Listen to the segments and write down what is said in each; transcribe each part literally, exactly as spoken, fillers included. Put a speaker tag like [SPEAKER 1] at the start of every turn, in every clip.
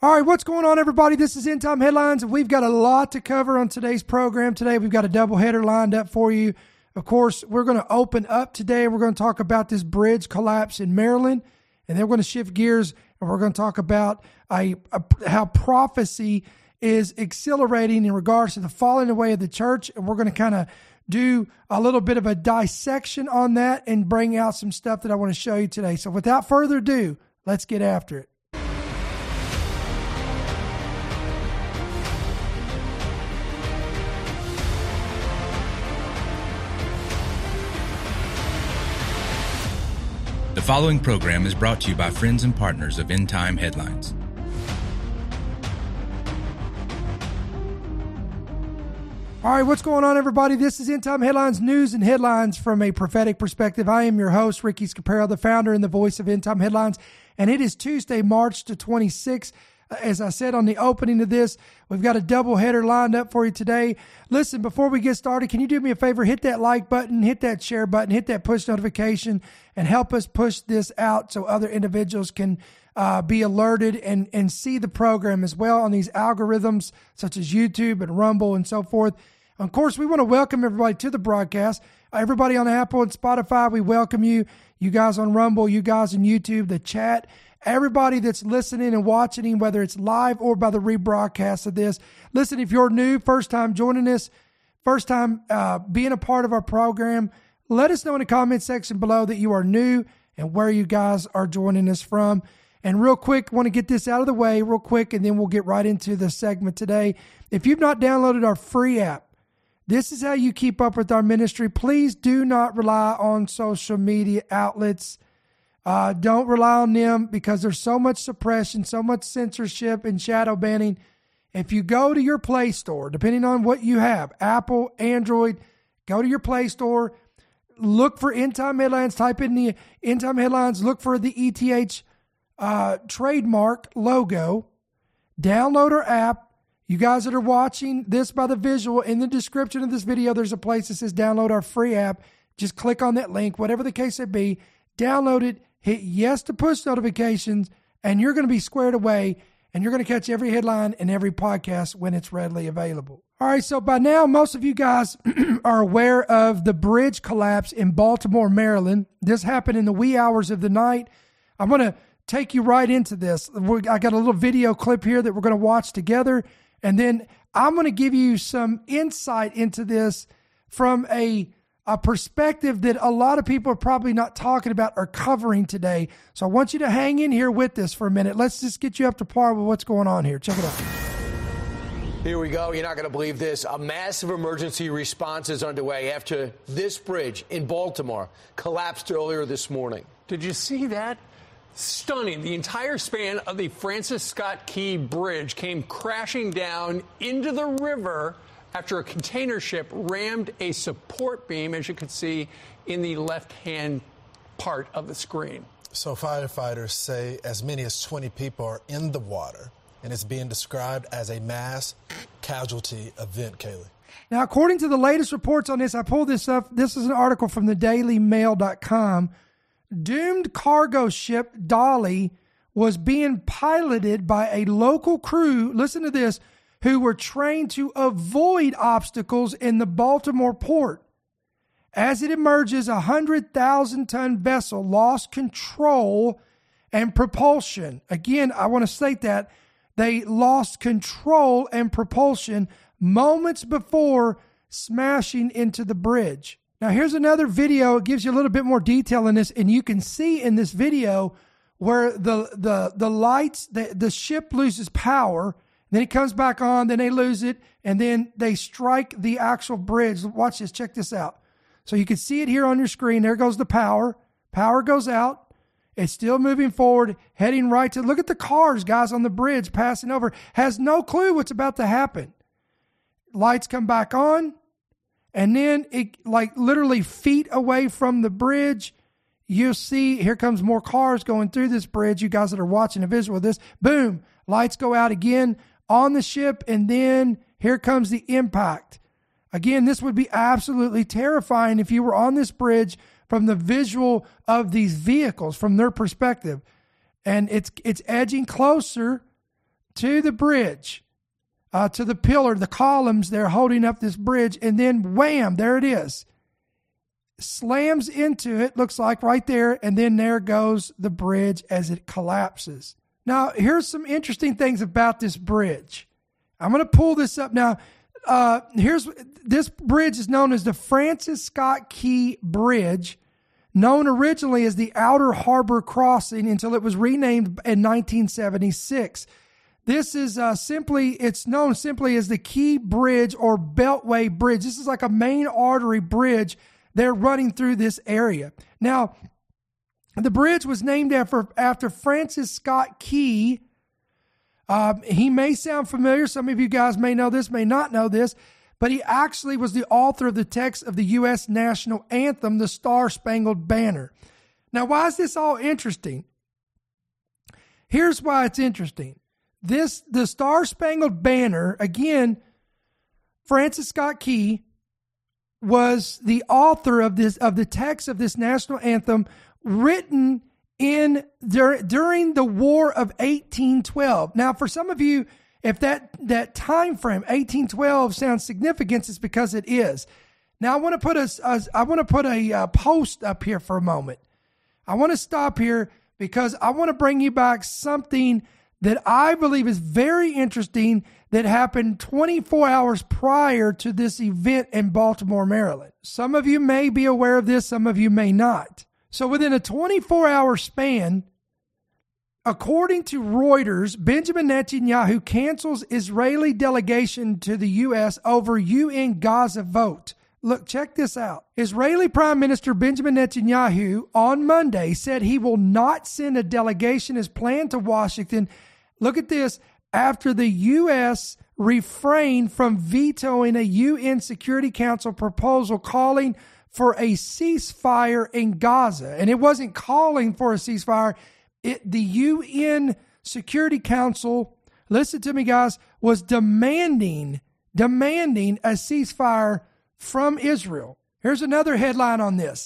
[SPEAKER 1] All right, what's going on, everybody? This is End Time Headlines, and we've got a lot to cover on today's program. Today, we've got a doubleheader lined up for you. Of course, we're going to open up today. We're going to talk about this bridge collapse in Maryland, and then we're going to shift gears, and we're going to talk about a, a, how prophecy is accelerating in regards to the falling away of the church, and we're going to kind of do a little bit of a dissection on that and bring out some stuff that I want to show you today. So without further ado, let's get after it.
[SPEAKER 2] The following program is brought to you by friends and partners of End Time Headlines.
[SPEAKER 1] All right, what's going on, everybody? This is End Time Headlines, news and headlines from a prophetic perspective. I am your host, Ricky Scaparo, the founder and the voice of End Time Headlines, and it is Tuesday, March the twenty-sixth. As I said on the opening of this, we've got a double header lined up for you today. Listen, before we get started, can you do me a favor? Hit that like button, hit that share button, hit that push notification, and help us push this out so other individuals can uh, be alerted and, and see the program as well on these algorithms such as YouTube and Rumble and so forth. Of course, we want to welcome everybody to the broadcast. Everybody on Apple and Spotify, we welcome you. You guys on Rumble, you guys on YouTube, the chat. Everybody that's listening and watching, whether it's live or by the rebroadcast of this. Listen, if you're new, first time joining us, first time uh, being a part of our program, let us know in the comment section below that you are new and where you guys are joining us from. And real quick, want to get this out of the way real quick, and then we'll get right into the segment today. If you've not downloaded our free app, this is how you keep up with our ministry. Please do not rely on social media outlets. Uh, don't rely on them because there's so much suppression, so much censorship and shadow banning. If you go to your Play Store, depending on what you have, Apple, Android, go to your Play Store, look for End Time Headlines, type in the End Time Headlines, look for the E T H uh, trademark logo, download our app. You guys that are watching this by the visual, in the description of this video, there's a place that says download our free app. Just click on that link, whatever the case may be, download it, hit yes to push notifications, and you're going to be squared away, and you're going to catch every headline and every podcast when it's readily available. All right, so by now, most of you guys are aware of the bridge collapse in Baltimore, Maryland. This happened in the wee hours of the night. I'm going to take you right into this. I got a little video clip here that we're going to watch together, and then I'm going to give you some insight into this from a a perspective that a lot of people are probably not talking about or covering today. So I want you to hang in here with this for a minute. Let's just get you up to par with what's going on here. Check it out.
[SPEAKER 3] Here we go. You're not going to believe this. A massive emergency response is underway after this bridge in Baltimore collapsed earlier this morning.
[SPEAKER 4] Did you see that? Stunning. The entire span of the Francis Scott Key Bridge came crashing down into the river after a container ship rammed a support beam, as you can see in the left-hand part of the screen.
[SPEAKER 5] So firefighters say as many as twenty people are in the water, and it's being described as a mass casualty event, Kaylee.
[SPEAKER 1] Now, according to the latest reports on this, I pulled this up. This is an article from the daily mail dot com. Doomed cargo ship Dolly was being piloted by a local crew, listen to this, who were trained to avoid obstacles in the Baltimore port. As it emerges, a one hundred thousand ton vessel lost control and propulsion. Again, I want to state that. They lost control and propulsion moments before smashing into the bridge. Now, here's another video. It gives you a little bit more detail in this, and you can see in this video where the the the lights, the, the ship loses power. Then it comes back on, then they lose it, and then they strike the actual bridge. Watch this, check this out. So you can see it here on your screen. There goes the power. Power goes out. It's still moving forward, heading right to, look at the cars, guys, on the bridge passing over. Has no clue what's about to happen. Lights come back on, and then it, like literally feet away from the bridge, you'll see, here comes more cars going through this bridge. You guys that are watching a visual of this, boom, lights go out again on the ship, and then here comes the impact. Again, this would be absolutely terrifying if you were on this bridge from the visual of these vehicles, from their perspective. And it's it's edging closer to the bridge, uh, to the pillar, the columns there holding up this bridge, and then wham, there it is. Slams into it, looks like right there, and then there goes the bridge as it collapses. Now, here's some interesting things about this bridge. I'm going to pull this up now. Uh, here's this bridge is known as the Francis Scott Key Bridge, known originally as the Outer Harbor Crossing until it was renamed in nineteen seventy-six. This is uh, simply, it's known simply as the Key Bridge or Beltway Bridge. This is like a main artery bridge. They're running through this area. Now, the bridge was named after, after Francis Scott Key. Uh, he may sound familiar. Some of you guys may know this, may not know this, but he actually was the author of the text of the U S national anthem, the Star-Spangled Banner. Now, why is this all interesting? Here's why it's interesting. This, the Star-Spangled Banner, again, Francis Scott Key was the author of this, of the text of this national anthem written in dur- during the War of eighteen twelve. Now, for some of you, if that, that time frame, eighteen twelve, sounds significant, it's because it is. Now, I want to put a, a I want to put a, a post up here for a moment. I want to stop here because I want to bring you back something that I believe is very interesting that happened twenty-four hours prior to this event in Baltimore, Maryland. Some of you may be aware of this, some of you may not. So within a twenty-four hour span, according to Reuters, Benjamin Netanyahu cancels Israeli delegation to the U S over U N Gaza vote. Look, check this out. Israeli Prime Minister Benjamin Netanyahu on Monday said he will not send a delegation as planned to Washington. Look at this. After the U S refrained from vetoing a U N Security Council proposal calling for a ceasefire in Gaza. And it wasn't calling for a ceasefire. It, the U N Security Council, listen to me guys, was demanding, demanding a ceasefire from Israel. Here's another headline on this.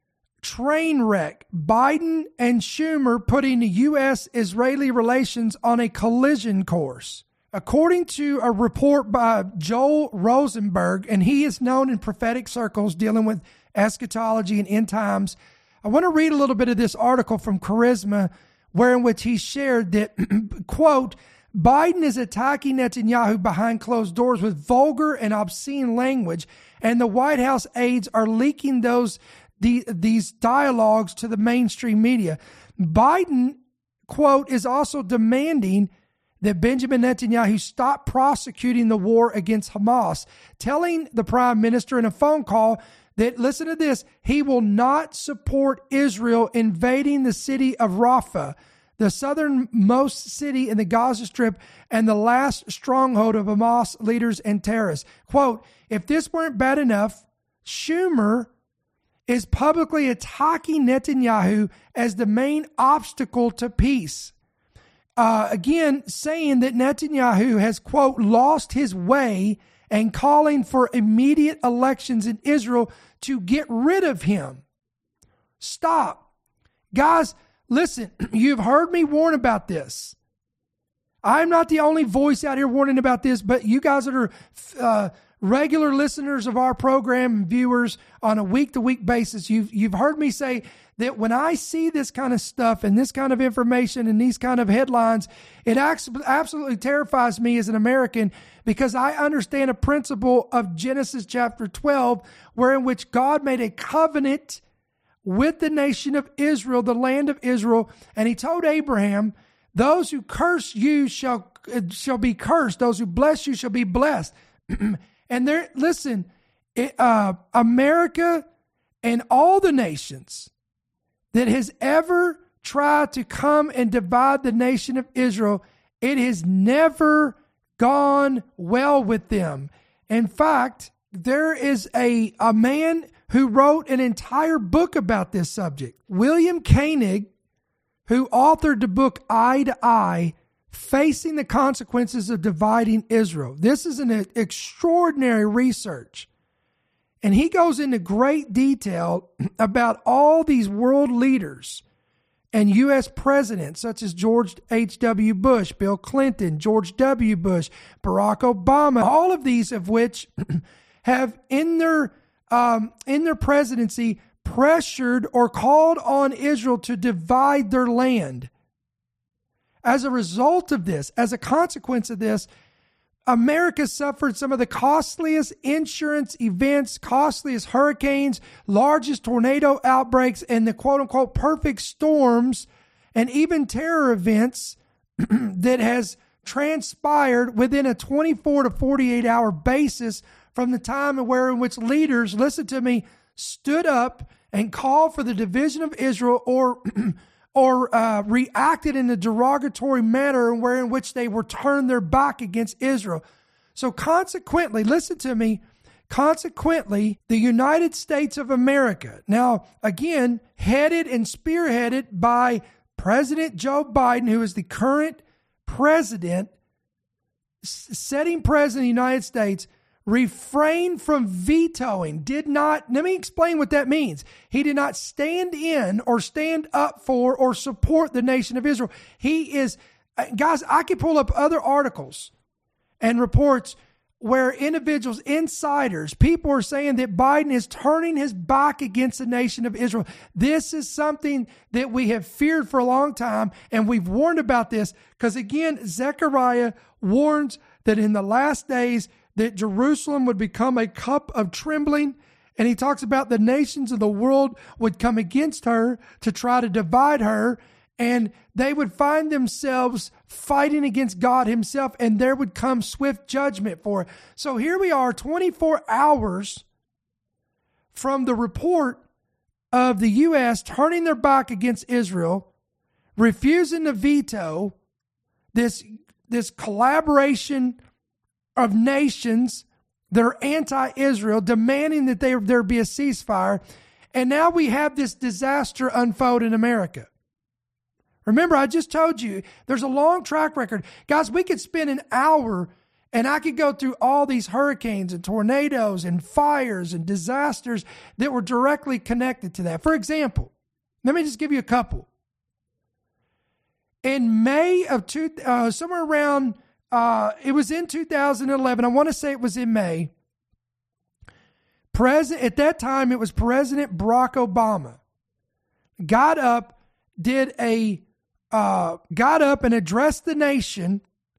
[SPEAKER 1] Train wreck. Biden and Schumer putting the U S-Israeli relations on a collision course. According to a report by Joel Rosenberg, and he is known in prophetic circles dealing with eschatology and end times, I want to read a little bit of this article from Charisma, where in which he shared that, quote, Biden is attacking Netanyahu behind closed doors with vulgar and obscene language, and the White House aides are leaking those the, these dialogues to the mainstream media. Biden, quote, is also demanding that Benjamin Netanyahu stop prosecuting the war against Hamas, telling the prime minister in a phone call that, listen to this, he will not support Israel invading the city of Rafah, the southernmost city in the Gaza Strip and the last stronghold of Hamas leaders and terrorists. Quote, if this weren't bad enough, Schumer is publicly attacking Netanyahu as the main obstacle to peace. Uh, again, saying that Netanyahu has, quote, lost his way and calling for immediate elections in Israel to get rid of him. Stop. Guys, listen, you've heard me warn about this. I'm not the only voice out here warning about this, but you guys that are uh, regular listeners of our program and viewers on a week-to-week basis, you've, you've heard me say that when I see this kind of stuff and this kind of information and these kind of headlines, it absolutely terrifies me as an American because I understand a principle of Genesis chapter twelve, where in which God made a covenant with the nation of Israel, the land of Israel, and he told Abraham, those who curse you shall, shall be cursed. Those who bless you shall be blessed. And there, listen, it, uh, America and all the nations that has ever tried to come and divide the nation of Israel, it has never gone well with them. In fact, there is a, a man who wrote an entire book about this subject, William Koenig, who authored the book Eye to Eye, Facing the Consequences of Dividing Israel. This is an extraordinary research. And he goes into great detail about all these world leaders and U S presidents such as George H W. Bush, Bill Clinton, George W. Bush, Barack Obama, all of these of which have in their um, in their presidency pressured or called on Israel to divide their land. As a result of this, as a consequence of this, America suffered some of the costliest insurance events, costliest hurricanes, largest tornado outbreaks, and the quote-unquote perfect storms, and even terror events that has transpired within a twenty-four to forty-eight hour basis from the time where in which leaders, listen to me, stood up and called for the division of Israel or or uh, reacted in a derogatory manner where in which they were turned their back against Israel. So consequently, listen to me, consequently, the United States of America, now again, headed and spearheaded by President Joe Biden, who is the current president, setting president of the United States, refrained from vetoing, did not, let me explain what that means. He did not stand in or stand up for or support the nation of Israel. He is, guys, I could pull up other articles and reports where individuals, insiders, people are saying that Biden is turning his back against the nation of Israel. This is something that we have feared for a long time, and we've warned about this because, again, Zechariah warns that in the last days, that Jerusalem would become a cup of trembling. And he talks about the nations of the world would come against her to try to divide her. And they would find themselves fighting against God himself. And there would come swift judgment for it. So here we are twenty-four hours from the report of the U S turning their back against Israel, refusing to veto this, this collaboration of nations that are anti-Israel, demanding that they, there be a ceasefire. And now we have this disaster unfold in America. Remember, I just told you, there's a long track record. Guys, we could spend an hour and I could go through all these hurricanes and tornadoes and fires and disasters that were directly connected to that. For example, let me just give you a couple. In May of two, uh, somewhere around Uh, it was in two thousand eleven. I want to say it was in May. President, at that time, it was President Barack Obama got up, did a, uh, got up and addressed the nation,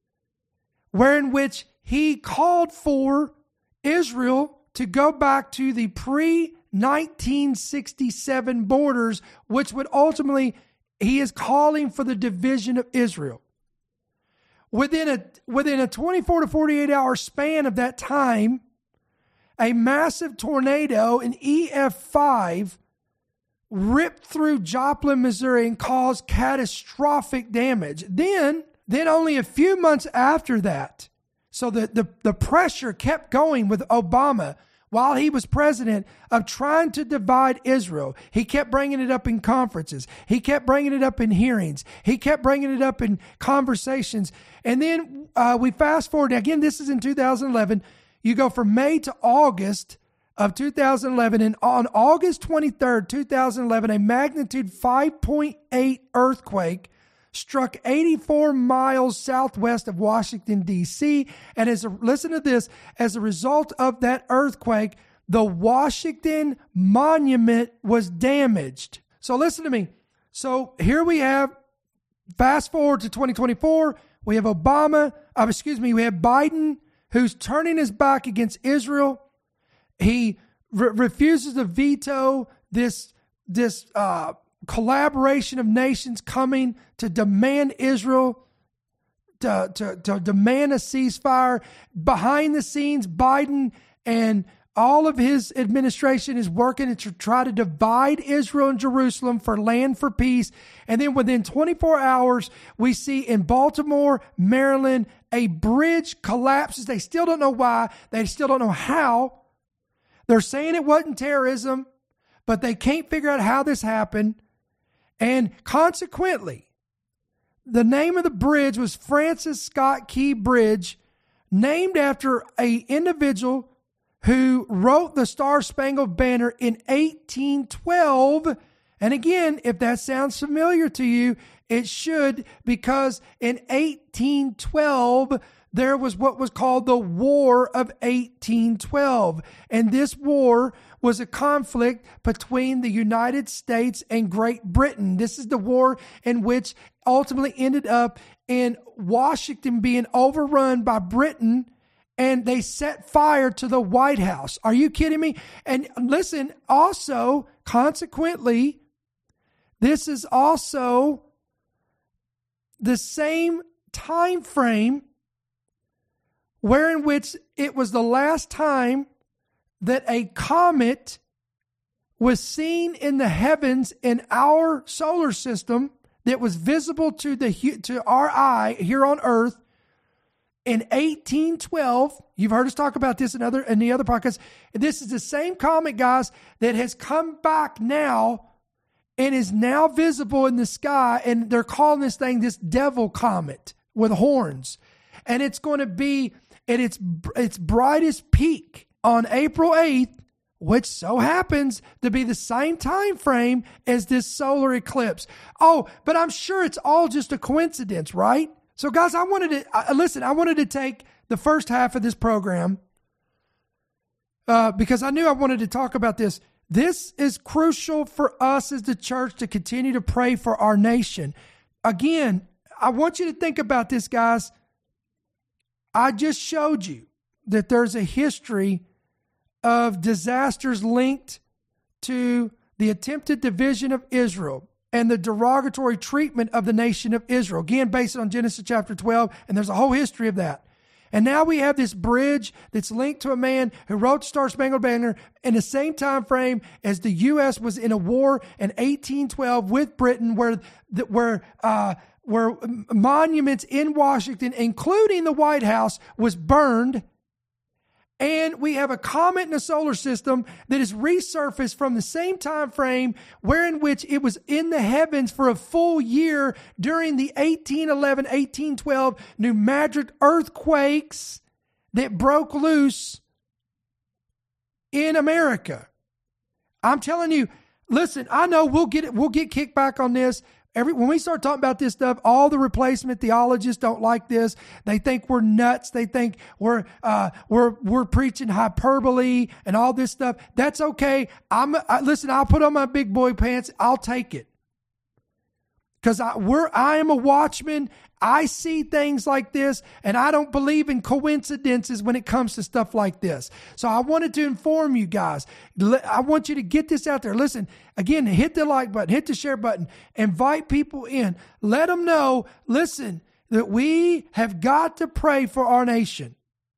[SPEAKER 1] wherein which he called for Israel to go back to the pre nineteen sixty-seven borders, which would ultimately, he is calling for the division of Israel. Within a within a twenty-four to forty-eight hour span of that time, a massive tornado, an E F five, ripped through Joplin, Missouri, and caused catastrophic damage. Then, then only a few months after that, so the, the, the pressure kept going with Obama while he was president of trying to divide Israel. He kept bringing it up in conferences. He kept bringing it up in hearings. He kept bringing it up in conversations. And then uh, we fast forward. Again, this is in two thousand eleven. You go from May to August of two thousand eleven. And on August twenty-third, two thousand eleven, a magnitude five point eight earthquake struck eighty-four miles southwest of Washington, D C. And as a, listen to this, as a result of that earthquake, the Washington Monument was damaged. So listen to me. So here we have, fast forward to twenty twenty-four, we have Obama, uh, excuse me, we have Biden, who's turning his back against Israel. He re- refuses to veto this, this, uh, collaboration of nations coming to demand Israel, to, to, to demand a ceasefire. Behind the scenes, Biden and all of his administration is working to try to divide Israel and Jerusalem for land for peace. And then within twenty-four hours, we see in Baltimore, Maryland, a bridge collapses. They still don't know why. They still don't know how. They're saying it wasn't terrorism, but they can't figure out how this happened. And consequently, the name of the bridge was Francis Scott Key Bridge, named after an individual who wrote the Star Spangled Banner in eighteen twelve. And again, if that sounds familiar to you, it should, because in eighteen twelve, there was what was called the War of eighteen twelve. And this war was a conflict between the United States and Great Britain. This is the war in which ultimately ended up in Washington being overrun by Britain, and they set fire to the White House. Are you kidding me? And listen, also, consequently, this is also the same time frame wherein which it was the last time that a comet was seen in the heavens in our solar system that was visible to the to our eye here on Earth in eighteen twelve. You've heard us talk about this in other in the other podcasts. This is the same comet, guys, that has come back now and is now visible in the sky, and they're calling this thing this devil comet with horns. And it's going to be at its its brightest peak on April eighth, which so happens to be the same time frame as this solar eclipse. Oh, but I'm sure it's all just a coincidence, right? So guys, I wanted to, uh, listen, I wanted to take the first half of this program uh, because I knew I wanted to talk about this. This is crucial for us as the church to continue to pray for our nation. Again, I want you to think about this, guys. I just showed you that there's a history of disasters linked to the attempted division of Israel and the derogatory treatment of the nation of Israel. Again, based on Genesis chapter twelve, and there's a whole history of that. And now we have this bridge that's linked to a man who wrote Star Spangled Banner in the same time frame as the U S was in a war in eighteen twelve with Britain, where where uh, where monuments in Washington, including the White House, was burned. And we have a comet in the solar system that is resurfaced from the same time frame wherein which it was in the heavens for a full year during the eighteen eleven, eighteen twelve New Madrid earthquakes that broke loose in America. I'm telling you, listen, I know we'll get it, we'll get kicked back on this. Every, when we start talking about this stuff, all the replacement theologists don't like this. They think we're nuts. They think we're uh, we're we're preaching hyperbole and all this stuff. That's okay. I'm I, listen. I'll put on my big boy pants. I'll take it because I we're I am a watchman. I see things like this, and I don't believe in coincidences when it comes to stuff like this. So I wanted to inform you guys. I want you to get this out there. Listen, again, hit the like button, hit the share button, invite people in. Let them know, listen, that we have got to pray for our nation.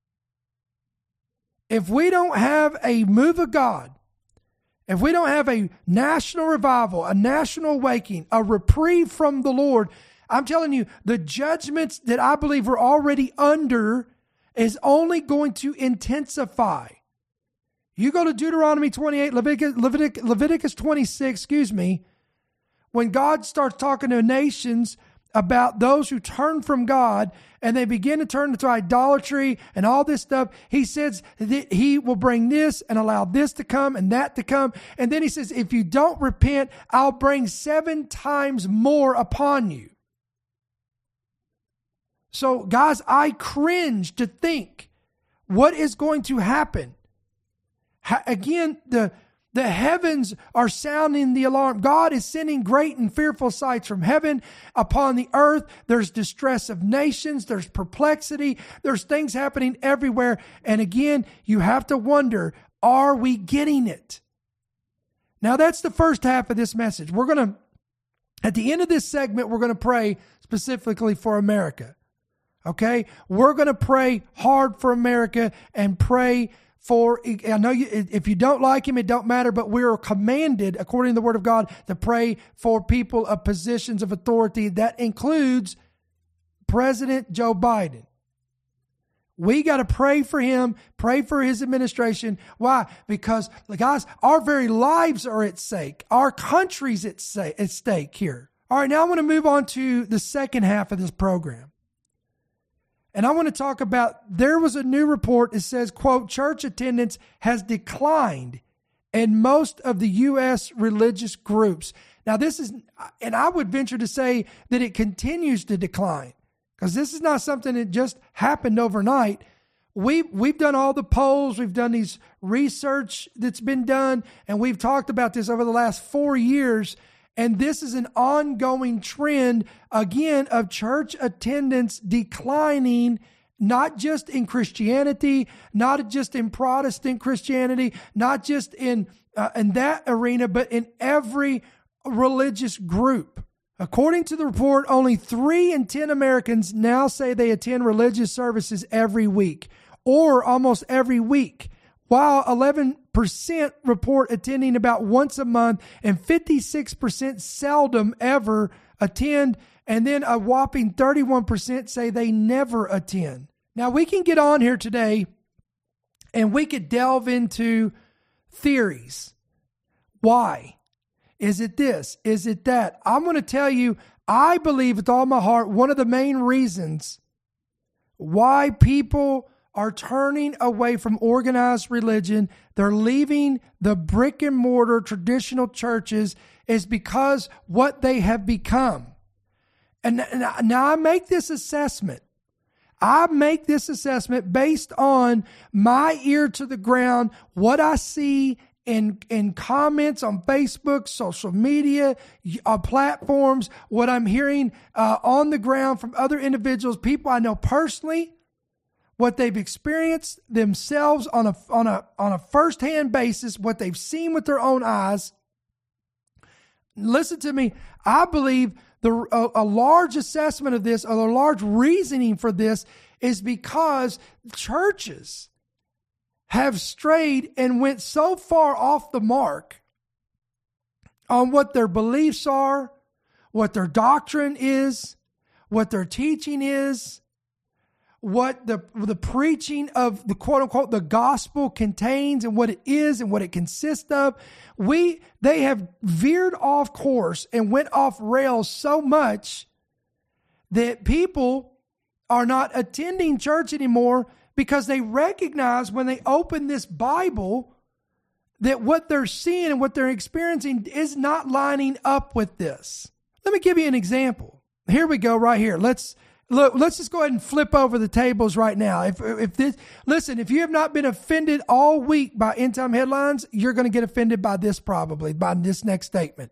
[SPEAKER 1] If we don't have a move of God, if we don't have a national revival, a national awakening, a reprieve from the Lord, I'm telling you, the judgments that I believe we're already under is only going to intensify. You go to Deuteronomy twenty-eight, Leviticus, Leviticus, Leviticus twenty-six, excuse me, when God starts talking to nations about those who turn from God and they begin to turn to idolatry and all this stuff, he says that he will bring this and allow this to come and that to come. And then he says, if you don't repent, I'll bring seven times more upon you. So, guys, I cringe to think what is going to happen. Ha- again, the, the heavens are sounding the alarm. God is sending great and fearful sights from heaven upon the earth. There's distress of nations. There's perplexity. There's things happening everywhere. And again, you have to wonder, are we getting it? Now, that's the first half of this message. We're going to, at the end of this segment, we're going to pray specifically for America. Okay, we're going to pray hard for America and pray for, I know you, if you don't like him, it don't matter, but we are commanded, according to the word of God, to pray for people of positions of authority. That includes President Joe Biden. We got to pray for him, pray for his administration. Why? Because, guys, our very lives are at stake. Our country's at stake here. All right, now I want to move on to the second half of this program. And I want to talk about, there was a new report that says, quote, church attendance has declined in most of the U S religious groups. Now this is, and I would venture to say that it continues to decline, because this is not something that just happened overnight. We've, we've done all the polls, we've done these research that's been done, and we've talked about this over the last four years. And this is an ongoing trend, again, of church attendance declining, not just in Christianity, not just in Protestant Christianity, not just in, uh, in that arena, but in every religious group. According to the report, only three in ten Americans now say they attend religious services every week, or almost every week, while eleven percent report attending about once a month, and fifty-six percent seldom ever attend, and then a whopping thirty-one percent say they never attend. Now, we can get on here today and we could delve into theories. Why? Is it this? Is it that? I'm going to tell you, I believe with all my heart, one of the main reasons why people are turning away from organized religion, they're leaving the brick and mortar traditional churches, is because what they have become. And now I make this assessment. I make this assessment based on my ear to the ground, what I see in, in comments on Facebook, social media, uh, platforms, what I'm hearing uh, on the ground from other individuals, people I know personally, what they've experienced themselves on a on a on a firsthand basis, what they've seen with their own eyes. Listen to me. I believe the a, a large assessment of this, or a large reasoning for this, is because churches have strayed and went so far off the mark on what their beliefs are, what their doctrine is, what their teaching is, what the the preaching of the quote unquote the gospel contains, and what it is and what it consists of. We they have veered off course and went off rails so much that people are not attending church anymore, because they recognize when they open this Bible that what they're seeing and what they're experiencing is not lining up with this. Let me give you an example. Here we go right here. Let's Look, let's just go ahead and flip over the tables right now. If if this, listen, if you have not been offended all week by End Time Headlines, you're going to get offended by this probably, by this next statement.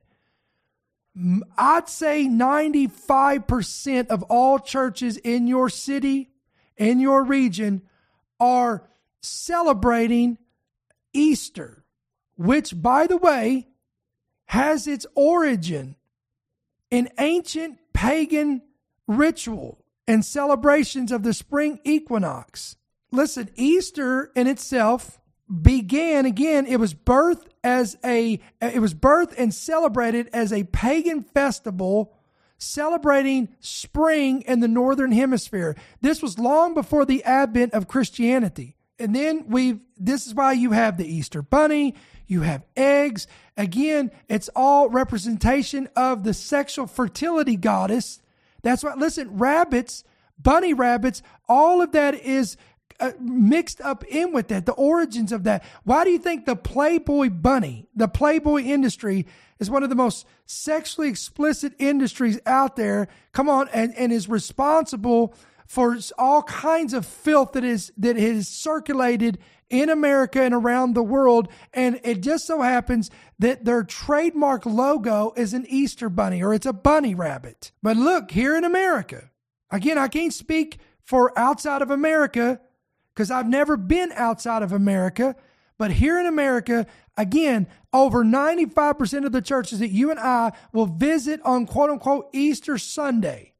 [SPEAKER 1] I'd say ninety-five percent of all churches in your city, in your region, are celebrating Easter, which, by the way, has its origin in ancient pagan ritual and celebrations of the spring equinox. Listen, Easter in itself began, again, it was birthed as a, it was birthed and celebrated as a pagan festival celebrating spring in the northern hemisphere. This was long before the advent of Christianity. And then we've, this is why you have the Easter bunny, you have eggs. Again, it's all representation of the sexual fertility goddess. That's why, listen, rabbits, bunny rabbits, all of that is uh, mixed up in with that, the origins of that. Why do you think the Playboy bunny, the Playboy industry, is one of the most sexually explicit industries out there? Come on, and, and is responsible for all kinds of filth that is that is circulated in America and around the world. And it just so happens that their trademark logo is an Easter bunny, or it's a bunny rabbit. But look, here in America, again, I can't speak for outside of America because I've never been outside of America. But here in America, again, over ninety-five percent of the churches that you and I will visit on quote unquote Easter Sunday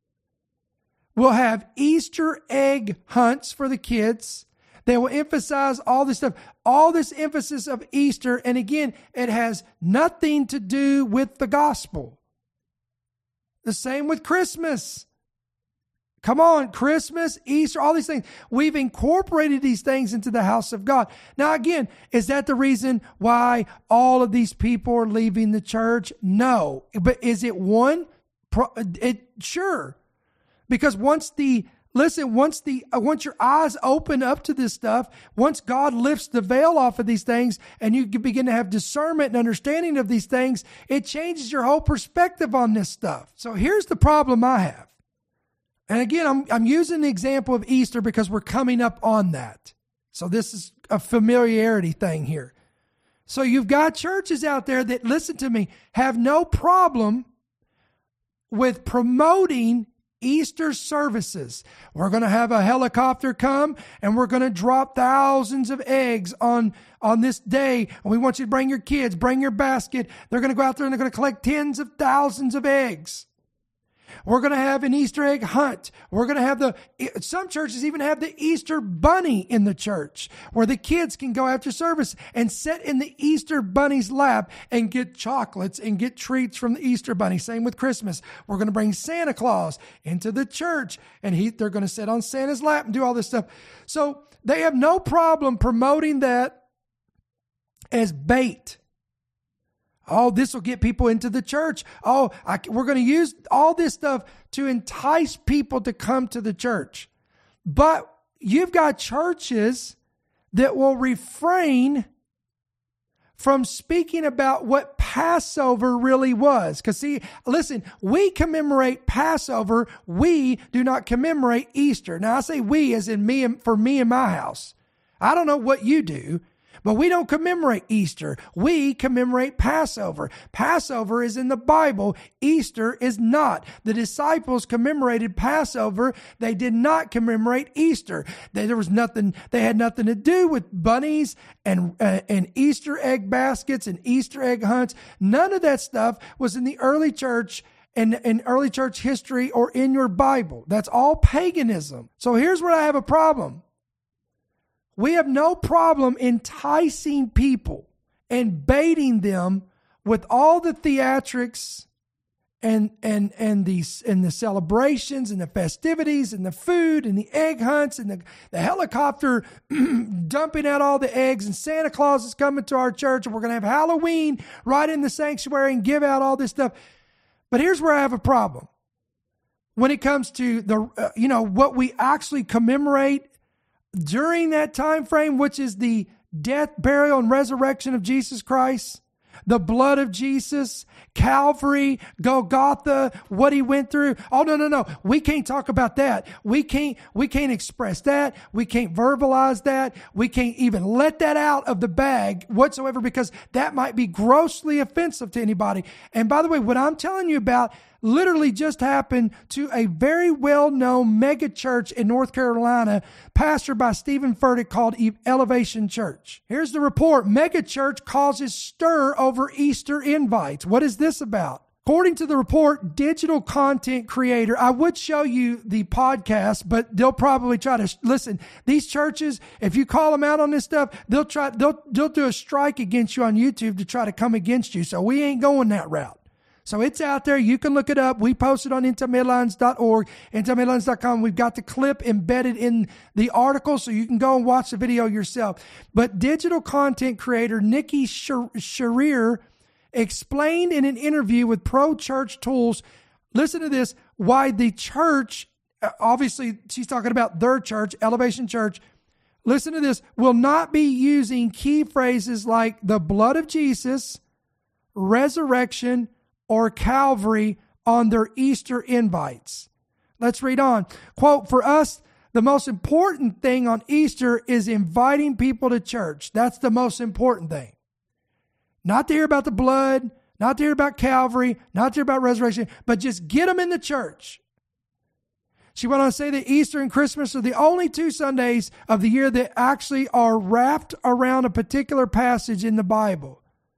[SPEAKER 1] will have Easter egg hunts for the kids. They will emphasize all this stuff, all this emphasis of Easter. And again, it has nothing to do with the gospel. The same with Christmas. Come on, Christmas, Easter, all these things. We've incorporated these things into the house of God. Now, again, is that the reason why all of these people are leaving the church? No. But is it one? It, sure. Because once the Listen, once the uh, once your eyes open up to this stuff, once God lifts the veil off of these things and you begin to have discernment and understanding of these things, it changes your whole perspective on this stuff. So here's the problem I have. And again, I'm I'm using the example of Easter because we're coming up on that. So this is a familiarity thing here. So you've got churches out there that, listen to me, have no problem with promoting Easter services. We're going to have a helicopter come and we're going to drop thousands of eggs on, on this day. And we want you to bring your kids, bring your basket. They're going to go out there and they're going to collect tens of thousands of eggs. We're going to have an Easter egg hunt. We're going to have the, some churches even have the Easter bunny in the church where the kids can go after service and sit in the Easter bunny's lap and get chocolates and get treats from the Easter bunny. Same with Christmas. We're going to bring Santa Claus into the church and he, they're going to sit on Santa's lap and do all this stuff. So they have no problem promoting that as bait. Oh, this will get people into the church. Oh, I, we're going to use all this stuff to entice people to come to the church. But you've got churches that will refrain from speaking about what Passover really was. Because see, listen, we commemorate Passover. We do not commemorate Easter. Now I say we as in me and for me and my house. I don't know what you do. But we don't commemorate Easter. We commemorate Passover. Passover is in the Bible. Easter is not. The disciples commemorated Passover. They did not commemorate Easter. They, there was nothing, they had nothing to do with bunnies and, uh, and Easter egg baskets and Easter egg hunts. None of that stuff was in the early church and in early church history or in your Bible. That's all paganism. So here's where I have a problem. We have no problem enticing people and baiting them with all the theatrics and and and these and the celebrations and the festivities and the food and the egg hunts and the, the helicopter dumping out all the eggs and Santa Claus is coming to our church and we're going to have Halloween right in the sanctuary and give out all this stuff. But here's where I have a problem. When it comes to the uh, you know what we actually commemorate during that time frame, which is the death, burial, and resurrection of Jesus Christ, the blood of Jesus, Calvary, Golgotha, what he went through. Oh, no, no, no. We can't talk about that. We can't, we can't express that. We can't verbalize that. We can't even let that out of the bag whatsoever because that might be grossly offensive to anybody. And by the way, what I'm telling you about literally just happened to a very well-known mega church in North Carolina, pastored by Stephen Furtick, called Elevation Church. Here's the report. Mega church causes stir over Easter invites. What is this about? According to the report, digital content creator, I would show you the podcast, but they'll probably try to listen. These churches, if you call them out on this stuff, they'll try, they'll, they'll do a strike against you on YouTube to try to come against you. So we ain't going that route. So it's out there. You can look it up. We post it on end time headlines dot org, end time headlines dot com. We've got the clip embedded in the article so you can go and watch the video yourself. But digital content creator Nikki Sharir explained in an interview with Pro Church Tools, listen to this, why the church, obviously she's talking about their church, Elevation Church, listen to this, will not be using key phrases like the blood of Jesus, resurrection, or Calvary on their Easter invites. Let's read on. Quote, for us, the most important thing on Easter is inviting people to church. That's the most important thing. Not to hear about the blood, not to hear about Calvary, not to hear about resurrection, but just get them in the church. She went on to say that Easter and Christmas are the only two Sundays of the year that actually are wrapped around a particular passage in the Bible.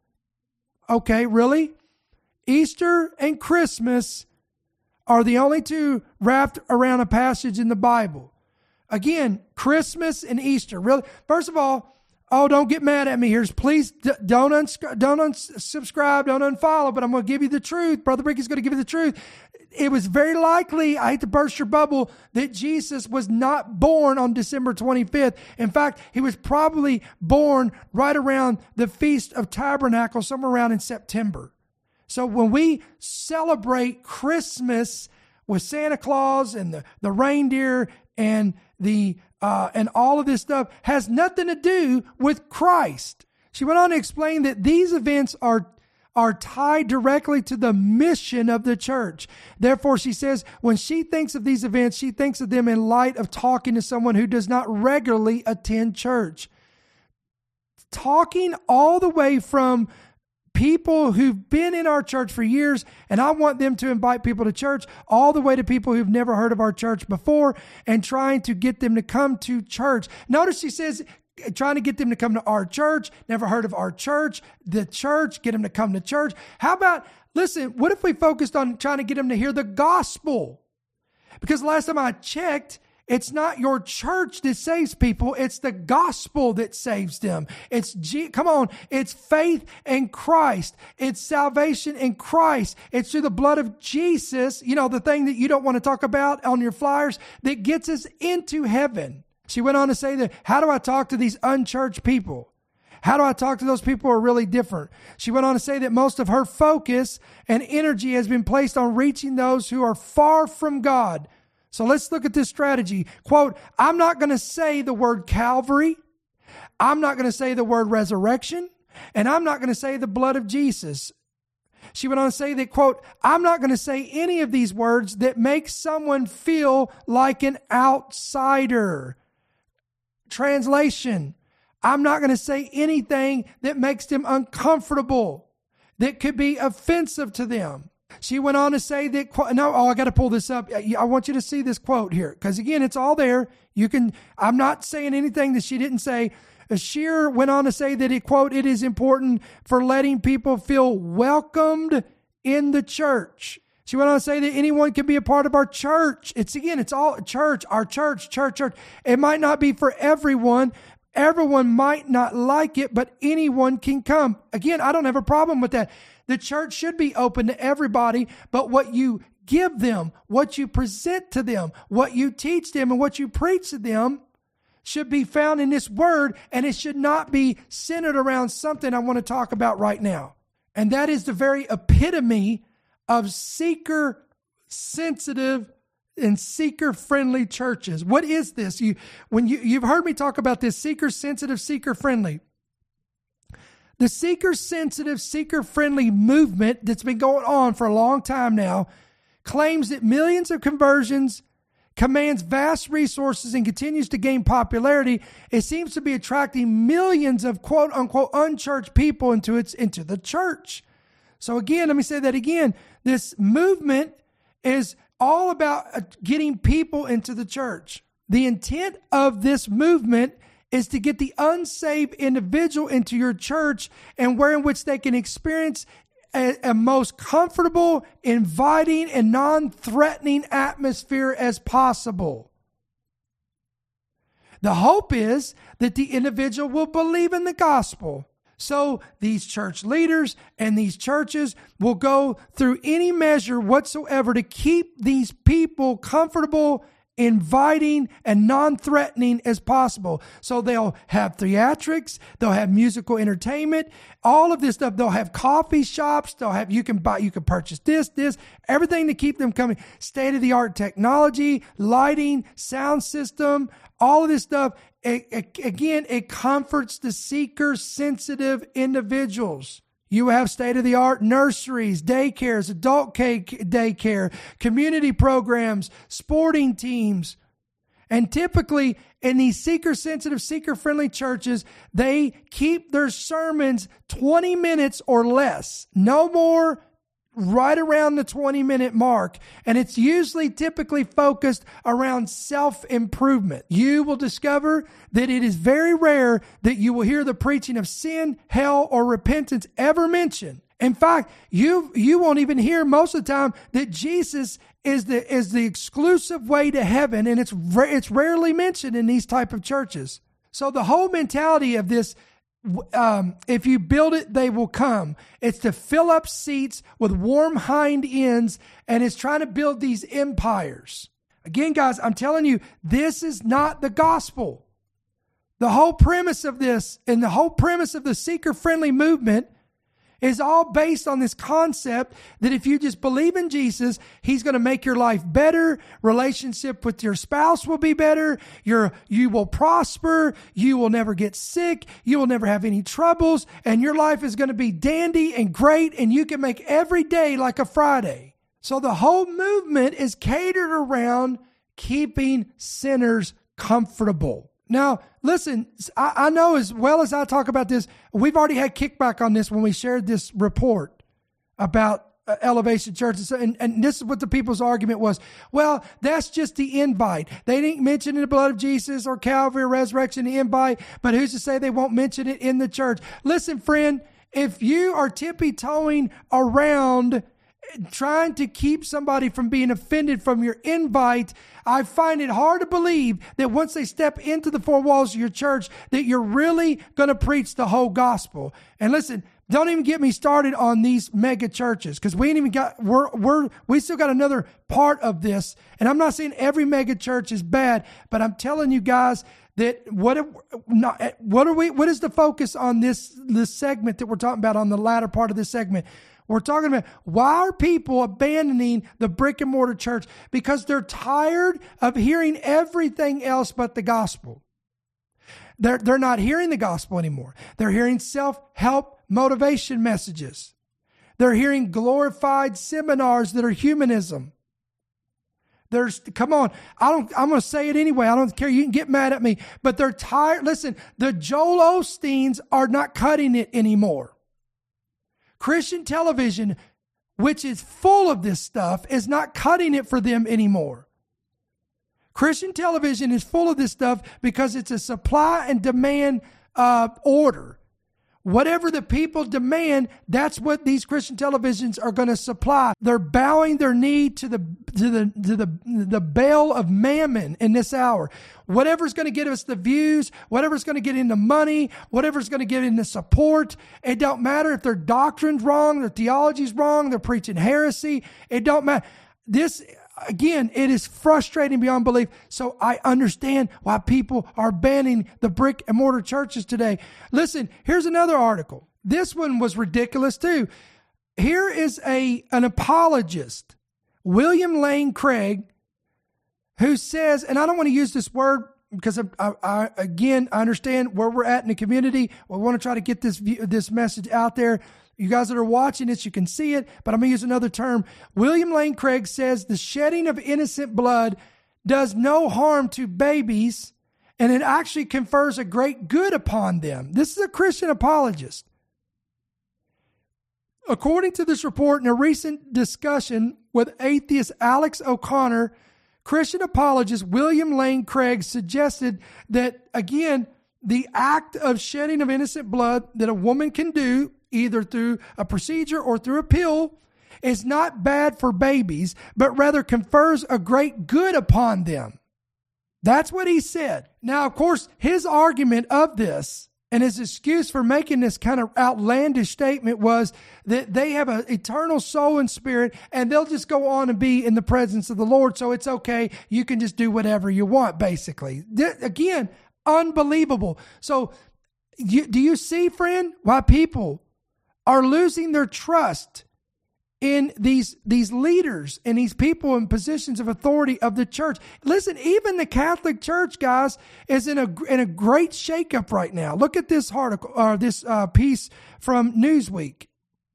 [SPEAKER 1] Okay, really? Easter and Christmas are the only two wrapped around a passage in the Bible. Again, Christmas and Easter. Really, first of all, oh, don't get mad at me here. Please don't uns- don't unsubscribe, don't unfollow, but I'm going to give you the truth. Brother Ricky's going to give you the truth. It was very likely, I hate to burst your bubble, that Jesus was not born on December twenty-fifth. In fact, he was probably born right around the Feast of Tabernacles, somewhere around in September. So when we celebrate Christmas with Santa Claus and the, the reindeer and the uh, and all of this stuff has nothing to do with Christ. She went on to explain that these events are are tied directly to the mission of the church. Therefore, she says, when she thinks of these events, she thinks of them in light of talking to someone who does not regularly attend church. Talking all the way from people who've been in our church for years, and I want them to invite people to church, all the way to people who've never heard of our church before, and trying to get them to come to church. Notice she says, trying to get them to come to our church, never heard of our church, the church, get them to come to church. How about, listen, what if we focused on trying to get them to hear the gospel? Because last time I checked, it's not your church that saves people. It's the gospel that saves them. It's, G- come on, it's faith in Christ. It's salvation in Christ. It's through the blood of Jesus, you know, the thing that you don't want to talk about on your flyers, that gets us into heaven. She went on to say that, how do I talk to these unchurched people? How do I talk to those people who are really different? She went on to say that most of her focus and energy has been placed on reaching those who are far from God. So let's look at this strategy. Quote, I'm not going to say the word Calvary. I'm not going to say the word resurrection. And I'm not going to say the blood of Jesus. She went on to say that, quote, I'm not going to say any of these words that make someone feel like an outsider. Translation, I'm not going to say anything that makes them uncomfortable, that could be offensive to them. She went on to say that, no, oh, I got to pull this up. I want you to see this quote here, because again, it's all there. You can, I'm not saying anything that she didn't say. Shearer went on to say that, it, quote, it is important for letting people feel welcomed in the church. She went on to say that anyone can be a part of our church. It's again, it's all church, our church, church, church. It might not be for everyone. Everyone might not like it, but anyone can come. Again, I don't have a problem with that. The church should be open to everybody, but what you give them, what you present to them, what you teach them, and what you preach to them should be found in this word, and it should not be centered around something I want to talk about right now. And that is the very epitome of seeker-sensitive and seeker-friendly churches. What is this? You, when you, you've heard me talk about this seeker-sensitive, seeker-friendly. The seeker-sensitive, seeker-friendly movement that's been going on for a long time now claims that millions of conversions, commands vast resources, and continues to gain popularity. It seems to be attracting millions of quote-unquote unchurched people into its into the church. So again, let me say that again. This movement is all about getting people into the church. The intent of this movement is to get the unsaved individual into your church, and where in which they can experience a, a most comfortable, inviting, and non-threatening atmosphere as possible. The hope is that the individual will believe in the gospel. So these church leaders and these churches will go through any measure whatsoever to keep these people comfortable, inviting, and non-threatening as possible. So they'll have theatrics, they'll have musical entertainment, all of this stuff. They'll have coffee shops, they'll have, you can buy, you can purchase this, this, everything to keep them coming. State-of-the-art technology, lighting, sound system, all of this stuff. It, it, again, it comforts the seeker-sensitive individuals. You have state-of-the-art nurseries, daycares, adult daycare, community programs, sporting teams. And typically in these seeker-sensitive, seeker-friendly churches, they keep their sermons twenty minutes or less. No more, right around the twenty minute mark. And it's usually typically focused around self-improvement. You will discover that it is very rare that you will hear the preaching of sin, hell, or repentance ever mentioned. In fact, you you won't even hear most of the time that Jesus is the is the exclusive way to heaven, and it's it's rarely mentioned in these type of churches. So the whole mentality of this, Um, if you build it, they will come. It's to fill up seats with warm hind ends, and it's trying to build these empires. Again, guys, I'm telling you, this is not the gospel. The whole premise of this and the whole premise of the seeker-friendly movement is all based on this concept that if you just believe in Jesus, he's going to make your life better. Relationship with your spouse will be better. Your, you will prosper. You will never get sick. You will never have any troubles. And your life is going to be dandy and great. And you can make every day like a Friday. So the whole movement is catered around keeping sinners comfortable. Now, listen, I, I know as well as I talk about this, we've already had kickback on this when we shared this report about uh, Elevation Church. And, and this is what the people's argument was. Well, that's just the invite. They didn't mention the blood of Jesus or Calvary or resurrection, the invite, but who's to say they won't mention it in the church? Listen, friend, if you are tippy-toeing around trying to keep somebody from being offended from your invite, I find it hard to believe that once they step into the four walls of your church, that you're really going to preach the whole gospel. And listen, don't even get me started on these mega churches, because we ain't even got, we're, we're, we still got another part of this. And I'm not saying every mega church is bad, but I'm telling you guys that what, not, what are we, what is the focus on this, this segment that we're talking about on the latter part of this segment? We're talking about why are people abandoning the brick and mortar church? Because they're tired of hearing everything else but the gospel. They're, they're not hearing the gospel anymore. They're hearing self-help motivation messages. They're hearing glorified seminars that are humanism. There's, come on, I don't, I'm going to say it anyway. I don't care. You can get mad at me, but they're tired. Listen, the Joel Osteens are not cutting it anymore. Christian television, which is full of this stuff, is not cutting it for them anymore. Christian television is full of this stuff because it's a supply and demand uh, order. Whatever the people demand, that's what these Christian televisions are going to supply. They're bowing their knee to the to the to the the Baal of Mammon in this hour. Whatever's going to get us the views, whatever's going to get in the money, whatever's going to get in the support. It don't matter if their doctrine's wrong, their theology's wrong, they're preaching heresy. It don't matter. This, again, it is frustrating beyond belief. So I understand why people are banning the brick and mortar churches today. Listen, here's another article. This one was ridiculous too. Here is a an apologist, William Lane Craig, who says, and I don't want to use this word because I, I, I again, I understand where we're at in the community. We want to try to get this this message out there. You guys that are watching this, you can see it, but I'm going to use another term. William Lane Craig says the shedding of innocent blood does no harm to babies, and it actually confers a great good upon them. This is a Christian apologist. According to this report, in a recent discussion with atheist Alex O'Connor, Christian apologist William Lane Craig suggested that, again, the act of shedding of innocent blood that a woman can do, either through a procedure or through a pill, is not bad for babies, but rather confers a great good upon them. That's what he said. Now, of course, his argument of this and his excuse for making this kind of outlandish statement was that they have an eternal soul and spirit, and they'll just go on and be in the presence of the Lord, so it's okay. You can just do whatever you want, basically. Again, unbelievable. So you, do you see, friend, why people are losing their trust in these, these leaders and these people in positions of authority of the church? Listen, even the Catholic Church, guys, is in a in a great shakeup right now. Look at this article, or this uh, piece from Newsweek.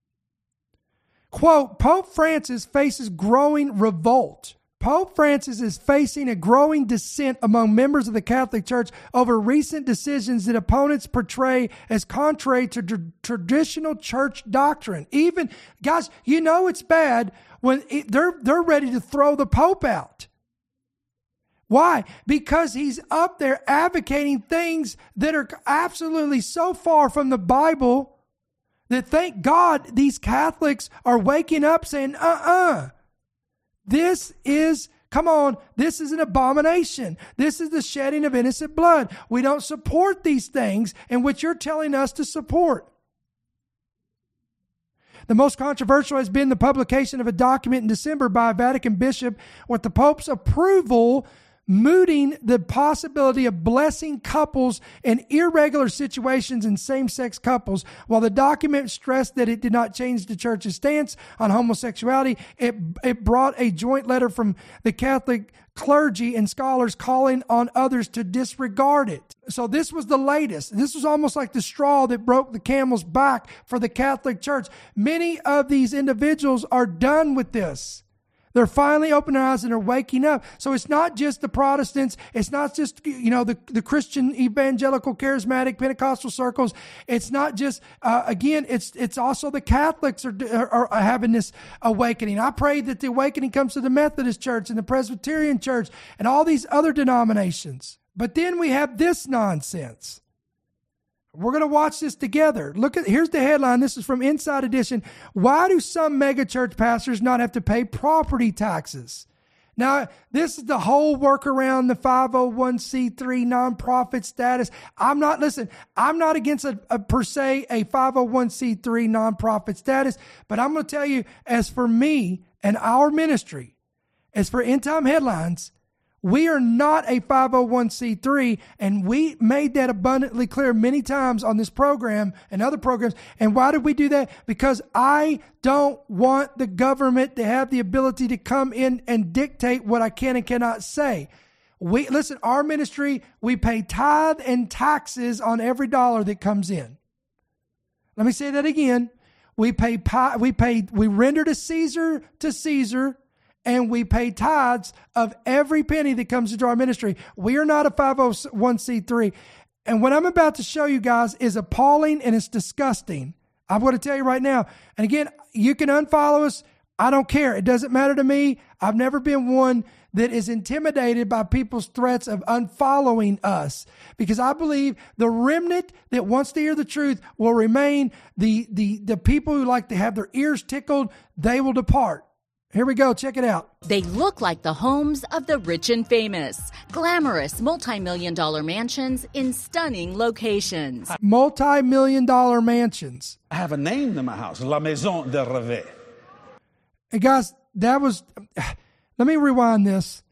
[SPEAKER 1] Quote, Pope Francis faces growing revolt. Pope Francis is facing a growing dissent among members of the Catholic Church over recent decisions that opponents portray as contrary to tr- traditional church doctrine. Even, guys, you know it's bad when it, they're they're ready to throw the Pope out. Why? Because he's up there advocating things that are absolutely so far from the Bible that, thank God, these Catholics are waking up saying, uh-uh. This is, come on, this is an abomination. This is the shedding of innocent blood. We don't support these things in which you're telling us to support. The most controversial has been the publication of a document in December by a Vatican bishop with the Pope's approval mooting the possibility of blessing couples in irregular situations and same-sex couples. While the document stressed that it did not change the church's stance on homosexuality, it, it brought a joint letter from the Catholic clergy and scholars calling on others to disregard it. So this was the latest. This was almost like the straw that broke the camel's back for the Catholic Church. Many of these individuals are done with this. They're finally opening their eyes and they're waking up. So it's not just the Protestants. It's not just, you know, the, the Christian evangelical charismatic Pentecostal circles. It's not just, uh, again, it's it's also the Catholics are, are, are having this awakening. I pray that the awakening comes to the Methodist Church and the Presbyterian Church and all these other denominations. But then we have this nonsense. We're going to watch this together. Look at, here's the headline. This is from Inside Edition. Why do some megachurch pastors not have to pay property taxes? Now, this is the whole workaround the five oh one c three nonprofit status. I'm not, listen, I'm not against a, a per se a five oh one c three nonprofit status, but I'm going to tell you, as for me and our ministry, as for End Time Headlines, we are not a five oh one c three, and we made that abundantly clear many times on this program and other programs. And why did we do that? Because I don't want the government to have the ability to come in and dictate what I can and cannot say. We listen, our ministry, we pay tithe and taxes on every dollar that comes in. Let me say that again. We pay, we pay, we render to Caesar to Caesar, and we pay tithes of every penny that comes into our ministry. We are not a five oh one c three. And what I'm about to show you guys is appalling and it's disgusting. I'm going to tell you right now. And again, you can unfollow us. I don't care. It doesn't matter to me. I've never been one that is intimidated by people's threats of unfollowing us, because I believe the remnant that wants to hear the truth will remain. The, the, the people who like to have their ears tickled, they will depart. Here we go. Check it out.
[SPEAKER 6] They look like the homes of the rich and famous. Glamorous multi-million dollar mansions in stunning locations.
[SPEAKER 1] Multi-million dollar mansions.
[SPEAKER 7] I have a name to my house, La Maison de Rêve.
[SPEAKER 1] And guys, that was, let me rewind this.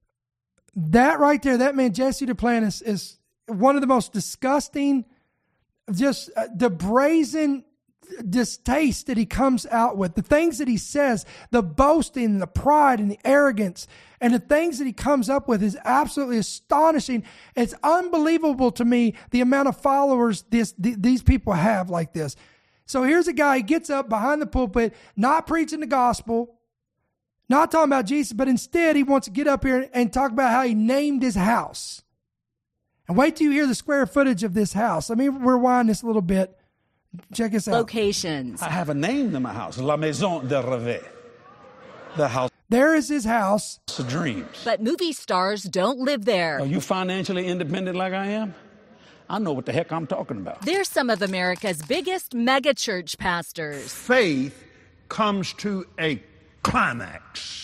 [SPEAKER 1] That right there, that man, Jesse Duplantis, is one of the most disgusting, just uh, the brazen distaste that he comes out with, the things that he says, the boasting and the pride and the arrogance and the things that he comes up with is absolutely astonishing. It's unbelievable to me the amount of followers this th- these people have like this. So here's a guy, he gets up behind the pulpit, not preaching the gospel, not talking about Jesus, but instead he wants to get up here and talk about how he named his house. And wait till you hear the square footage of this house. Let me rewind this a little bit. Check this out.
[SPEAKER 6] Locations.
[SPEAKER 7] I have a name to my house, La Maison de Rêve. The house.
[SPEAKER 1] There is his house.
[SPEAKER 7] of dreams.
[SPEAKER 6] But movie stars don't live there.
[SPEAKER 7] Are you financially independent like I am? I know what the heck I'm talking about.
[SPEAKER 6] They're some of America's biggest megachurch pastors.
[SPEAKER 8] Faith comes to a climax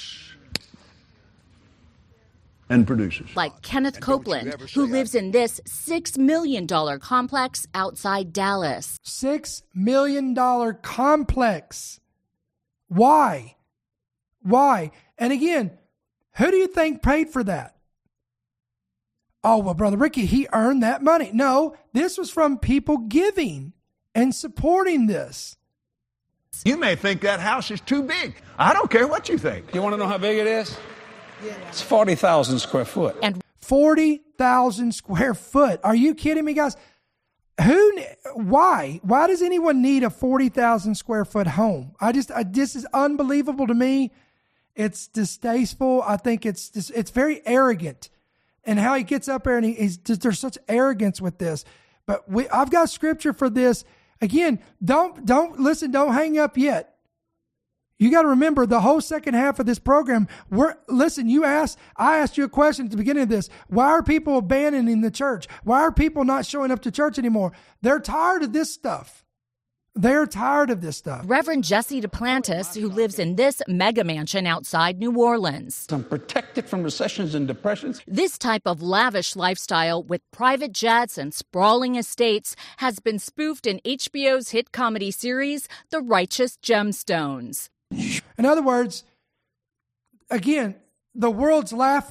[SPEAKER 8] and produces.
[SPEAKER 6] Like Kenneth Copeland, who lives in this six million dollars complex outside Dallas.
[SPEAKER 1] Six million dollars complex. Why? Why? And again, who do you think paid for that? Oh, well, Brother Ricky, he earned that money. No, this was from people giving and supporting this.
[SPEAKER 8] You may think that house is too big. I don't care what you think.
[SPEAKER 7] You want to know how big it is? It's forty thousand square foot.
[SPEAKER 6] And
[SPEAKER 1] forty thousand square foot. Are you kidding me, guys? Who, why? Why does anyone need a forty thousand square foot home? I just, I, this is unbelievable to me. It's distasteful. I think it's just, it's very arrogant. And how he gets up there and he, he's just, there's such arrogance with this. But we, I've got scripture for this. Again, don't, don't listen, don't hang up yet. You got to remember the whole second half of this program. We're, listen, you asked, I asked you a question at the beginning of this. Why are people abandoning the church? Why are people not showing up to church anymore? They're tired of this stuff. They're tired of this stuff.
[SPEAKER 6] Reverend Jesse Duplantis, who lives in this mega mansion outside New Orleans.
[SPEAKER 7] I'm protected from recessions and depressions.
[SPEAKER 6] This type of lavish lifestyle with private jets and sprawling estates has been spoofed in H B O's hit comedy series, The Righteous Gemstones.
[SPEAKER 1] In other words, again, the world's laughing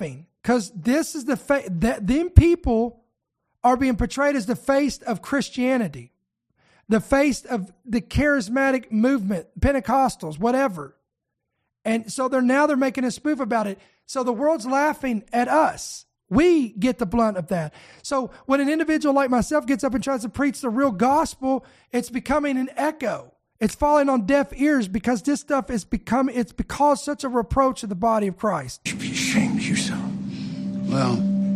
[SPEAKER 1] because this is the fa- that them people are being portrayed as the face of Christianity, the face of the charismatic movement, Pentecostals, whatever. And so they're now they're making a spoof about it. So the world's laughing at us. We get the blunt of that. So when an individual like myself gets up and tries to preach the real gospel, it's becoming an echo. It's falling on deaf ears because this stuff is become, it's because such a reproach of the body of Christ.
[SPEAKER 9] You should be ashamed of yourself. Well,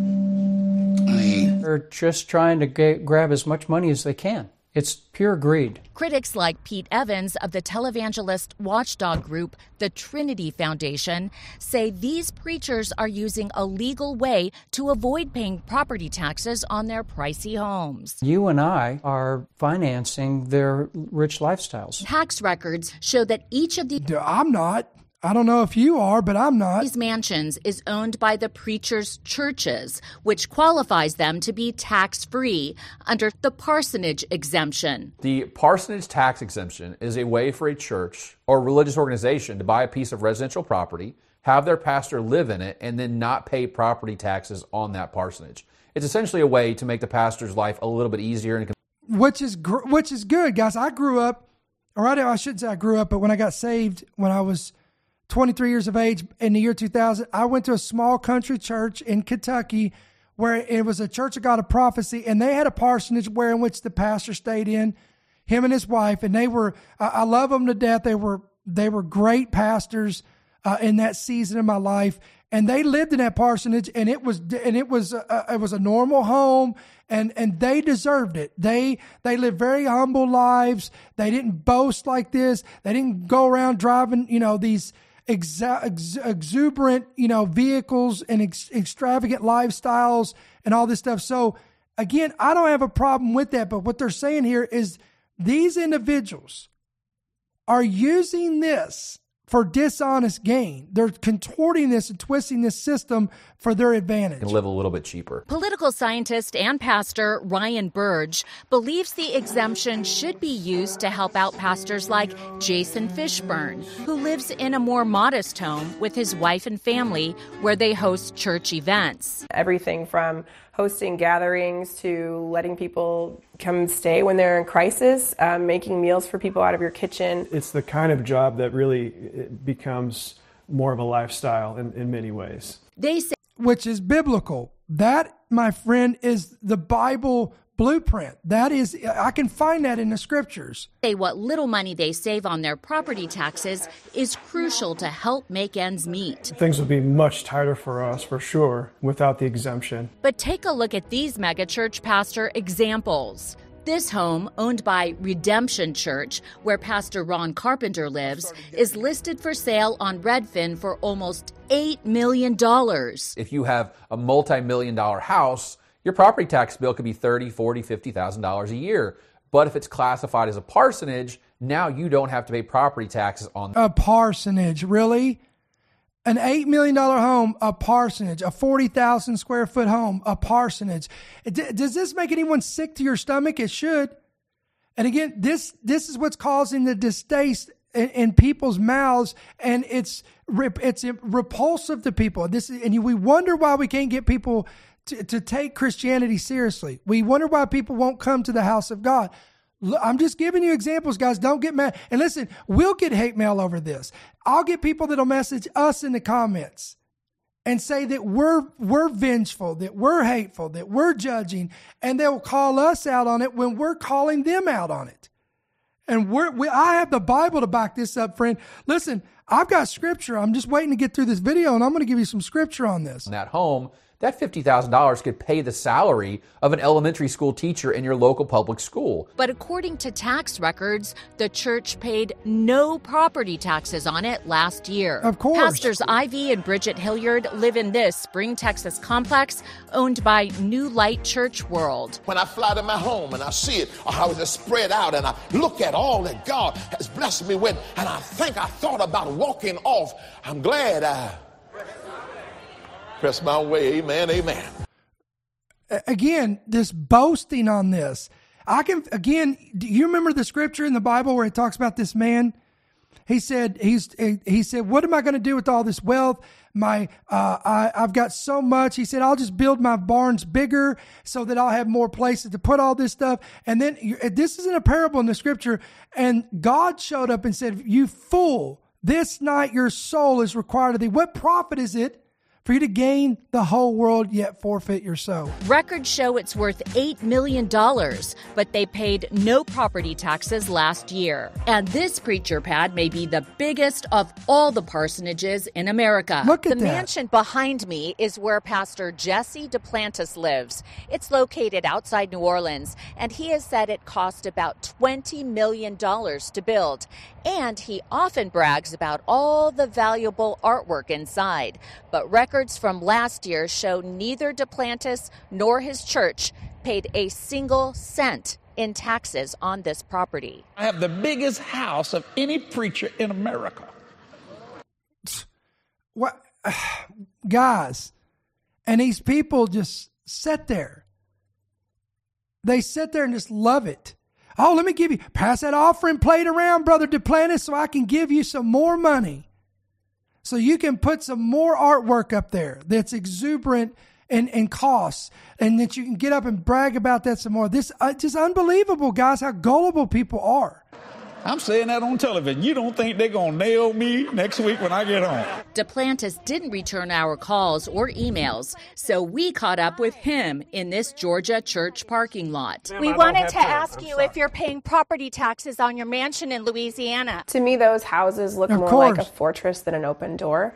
[SPEAKER 9] I ain't.
[SPEAKER 10] They're just trying to get, grab as much money as they can. It's pure greed.
[SPEAKER 6] Critics like Pete Evans of the televangelist watchdog group, the Trinity Foundation, say these preachers are using a legal way to avoid paying property taxes on their pricey homes.
[SPEAKER 10] You and I are financing their rich lifestyles.
[SPEAKER 6] Tax records show that each of the...
[SPEAKER 1] I'm not. I don't know if you are, but I'm not.
[SPEAKER 6] These mansions is owned by the preachers' churches, which qualifies them to be tax-free under the parsonage exemption.
[SPEAKER 11] The parsonage tax exemption is a way for a church or religious organization to buy a piece of residential property, have their pastor live in it, and then not pay property taxes on that parsonage. It's essentially a way to make the pastor's life a little bit easier. And
[SPEAKER 1] which is gr- which is good, guys. I grew up, or I, I shouldn't say I grew up, but when I got saved, when I was twenty-three years of age in the year two thousand, I went to a small country church in Kentucky where it was a Church of God of Prophecy, and they had a parsonage where in which the pastor stayed in, him and his wife, and they were, I, I love them to death. They were, they were great pastors uh, in that season of my life, and they lived in that parsonage, and it was, and it was, uh, it was a normal home, and, and they deserved it. They, they lived very humble lives. They didn't boast like this. They didn't go around driving, you know, these Exa- ex- exuberant, you know, vehicles and ex- extravagant lifestyles and all this stuff. So again, I don't have a problem with that. But what they're saying here is these individuals are using this for dishonest gain. They're contorting this and twisting this system for their advantage.
[SPEAKER 11] Can live a little bit cheaper.
[SPEAKER 6] Political scientist and pastor Ryan Burge believes the exemption should be used to help out pastors like Jason Fishburne, who lives in a more modest home with his wife and family where they host church events.
[SPEAKER 12] Everything from hosting gatherings to letting people come stay when they're in crisis, um, making meals for people out of your kitchen.
[SPEAKER 13] It's the kind of job that really becomes more of a lifestyle in, in many ways.
[SPEAKER 6] They say,
[SPEAKER 1] which is biblical. That, my friend, is the Bible blueprint. That is, I can find that in the scriptures.
[SPEAKER 6] Say what little money they save on their property taxes is crucial to help make ends meet.
[SPEAKER 13] Things would be much tighter for us, for sure, without the exemption.
[SPEAKER 6] But take a look at these megachurch pastor examples. This home, owned by Redemption Church, where Pastor Ron Carpenter lives, is listed for sale on Redfin for almost eight million dollars.
[SPEAKER 11] If you have a multi-million dollar house, your property tax bill could be thirty thousand dollars, forty thousand dollars, fifty thousand dollars a year. But if it's classified as a parsonage, now you don't have to pay property taxes on
[SPEAKER 1] a parsonage. Really? An eight million dollars home, a parsonage. A forty thousand square foot home, a parsonage. D- does this make anyone sick to your stomach? It should. And again, this this is what's causing the distaste in, in people's mouths, and it's it's repulsive to people. This is, and we wonder why we can't get people to, to take Christianity seriously. We wonder why people won't come to the house of God. I'm just giving you examples, guys. Don't get mad. And listen, we'll get hate mail over this. I'll get people that'll message us in the comments and say that we're we're vengeful, that we're hateful, that we're judging, and they'll call us out on it when we're calling them out on it. And we're, we, I have the Bible to back this up, friend. Listen, I've got scripture. I'm just waiting to get through this video, and I'm going to give you some scripture on this.
[SPEAKER 11] that home. That fifty thousand dollars could pay the salary of an elementary school teacher in your local public school.
[SPEAKER 6] But according to tax records, the church paid no property taxes on it last year.
[SPEAKER 1] Of course.
[SPEAKER 6] Pastors Ivy and Bridget Hilliard live in this Spring, Texas complex owned by New Light Church World.
[SPEAKER 14] When I fly to my home and I see it, or how it's spread out, and I look at all that God has blessed me with, and I think I thought about walking off, I'm glad I press my way. Amen, amen.
[SPEAKER 1] Again, this boasting on this. I can, again, do you remember the scripture in the Bible where it talks about this man He said, he's, he said, what am I going to do with all this wealth? My, uh, I, I've got so much. He said, I'll just build my barns bigger so that I'll have more places to put all this stuff. And then this isn't a parable in the scripture. And God showed up and said, you fool, this night your soul is required of thee. What profit is it for you to gain the whole world yet forfeit your soul?
[SPEAKER 6] Records show it's worth eight million dollars, but they paid no property taxes last year. And this preacher pad may be the biggest of all the parsonages in America.
[SPEAKER 1] Look at
[SPEAKER 6] the
[SPEAKER 1] that.
[SPEAKER 6] mansion behind me is where Pastor Jesse Duplantis lives. It's located outside New Orleans, and he has said it cost about twenty million dollars to build. And he often brags about all the valuable artwork inside. But records from last year show neither Duplantis nor his church paid a single cent in taxes on this property.
[SPEAKER 7] I have the biggest house of any preacher in America.
[SPEAKER 1] What, guys, and these people just sit there. They sit there and just love it. Oh, let me give you, pass that offering plate around, Brother Duplantis, so I can give you some more money. So you can put some more artwork up there that's exuberant and, and costs, and that you can get up and brag about that some more. This uh, just unbelievable, guys, how gullible people are.
[SPEAKER 7] I'm saying that on television. You don't think they're going to nail me next week when I get home?
[SPEAKER 6] Duplantis didn't return our calls or emails, so we caught up with him in this Georgia church parking lot.
[SPEAKER 15] We wanted to ask you if you're paying property taxes on your mansion in Louisiana.
[SPEAKER 12] To me, those houses look
[SPEAKER 1] Of
[SPEAKER 12] more
[SPEAKER 1] course.
[SPEAKER 12] like a fortress than an open door.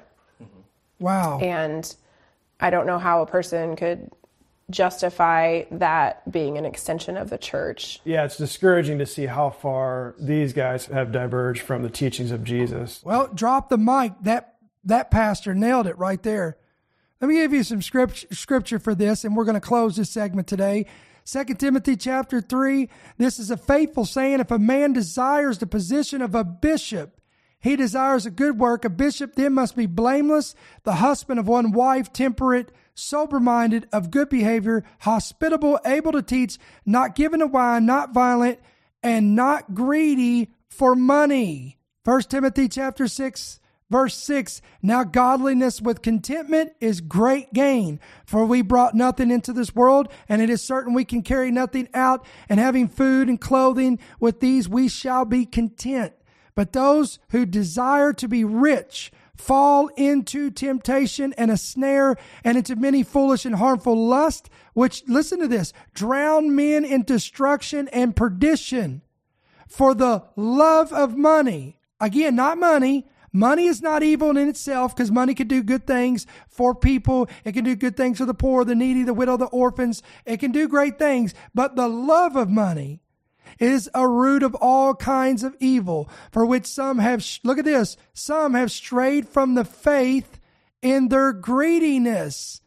[SPEAKER 1] Wow.
[SPEAKER 12] And I don't know how a person could justify that being an extension of the church.
[SPEAKER 13] Yeah, it's discouraging to see how far these guys have diverged from the teachings of Jesus.
[SPEAKER 1] Well, drop the mic. That that pastor nailed it right there. Let me give you some script, scripture for this, and we're going to close this segment today. Second Timothy chapter three, this is a faithful saying, if a man desires the position of a bishop, he desires a good work. A bishop then must be blameless, the husband of one wife, temperate, sober-minded, of good behavior, hospitable, able to teach, not given to wine, not violent, and not greedy for money. First Timothy chapter six, verse six, now godliness with contentment is great gain, for we brought nothing into this world, and it is certain we can carry nothing out, and having food and clothing, with these we shall be content. But those who desire to be rich fall into temptation and a snare, and into many foolish and harmful lusts, which, listen to this, drown men in destruction and perdition. For the love of money, again, not money, money is not evil in itself, because money can do good things for people. It can do good things for the poor, the needy, the widow, the orphans. It can do great things. But the love of money is a root of all kinds of evil, for which some have, look at this, some have strayed from the faith in their greediness.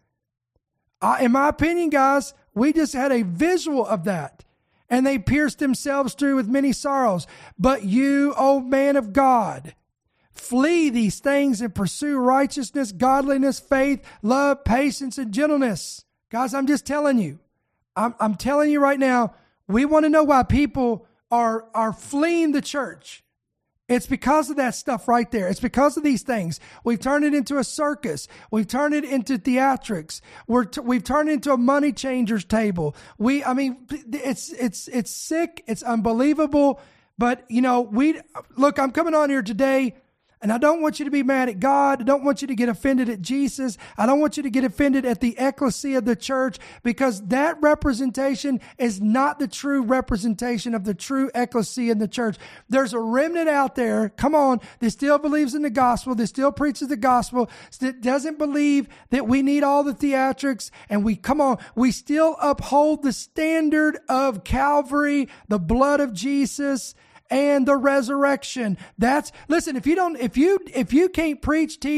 [SPEAKER 1] Uh, in my opinion, guys, we just had a visual of that. And they pierced themselves through with many sorrows. But you, O man of God, flee these things and pursue righteousness, godliness, faith, love, patience, and gentleness. Guys, I'm just telling you. I'm, I'm telling you right now, we want to know why people are, are fleeing the church. It's because of that stuff right there. It's because of these things. We've turned it into a circus. We've turned it into theatrics. We're t- we've turned it into a money changers table. We, I mean, it's, it's, it's sick. It's unbelievable. But, you know, we, look, I'm coming on here today, and I don't want you to be mad at God. I don't want you to get offended at Jesus. I don't want you to get offended at the ecclesia of the church, because that representation is not the true representation of the true ecclesia in the church. There's a remnant out there, come on, that still believes in the gospel, that still preaches the gospel, that doesn't believe that we need all the theatrics, and we, come on, we still uphold the standard of Calvary, the blood of Jesus, and the resurrection. That's, listen, if you don't, if you, if you can't preach, teach,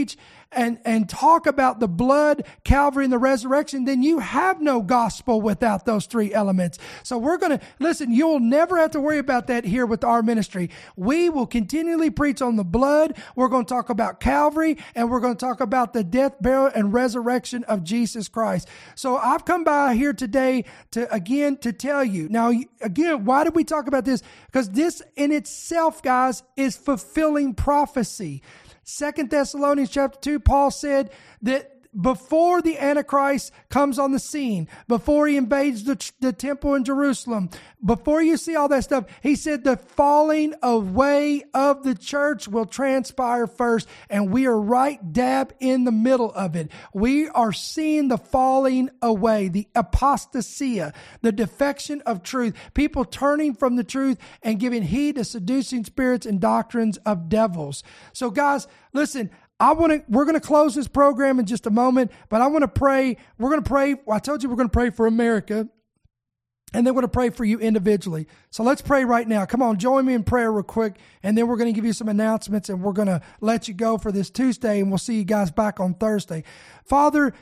[SPEAKER 1] and, and talk about the blood, Calvary, and the resurrection, then you have no gospel without those three elements. So we're going to, listen, you'll never have to worry about that here with our ministry. We will continually preach on the blood. We're going to talk about Calvary, and we're going to talk about the death, burial, and resurrection of Jesus Christ. So I've come by here today to, again, to tell you. Now, again, why did we talk about this? Because this in itself, guys, is fulfilling prophecy. Second Thessalonians chapter two, Paul said that before the Antichrist comes on the scene, before he invades the, the temple in Jerusalem, before you see all that stuff, he said the falling away of the church will transpire first, and we are right dab in the middle of it. We are seeing the falling away, the apostasia, the defection of truth, people turning from the truth and giving heed to seducing spirits and doctrines of devils. So guys, listen, I want to, we're going to close this program in just a moment, but I want to pray. We're going to pray. Well, I told you we're going to pray for America, and then we're going to pray for you individually. So let's pray right now. Come on, join me in prayer real quick, and then we're going to give you some announcements, and we're going to let you go for this Tuesday, and we'll see you guys back on Thursday. Father,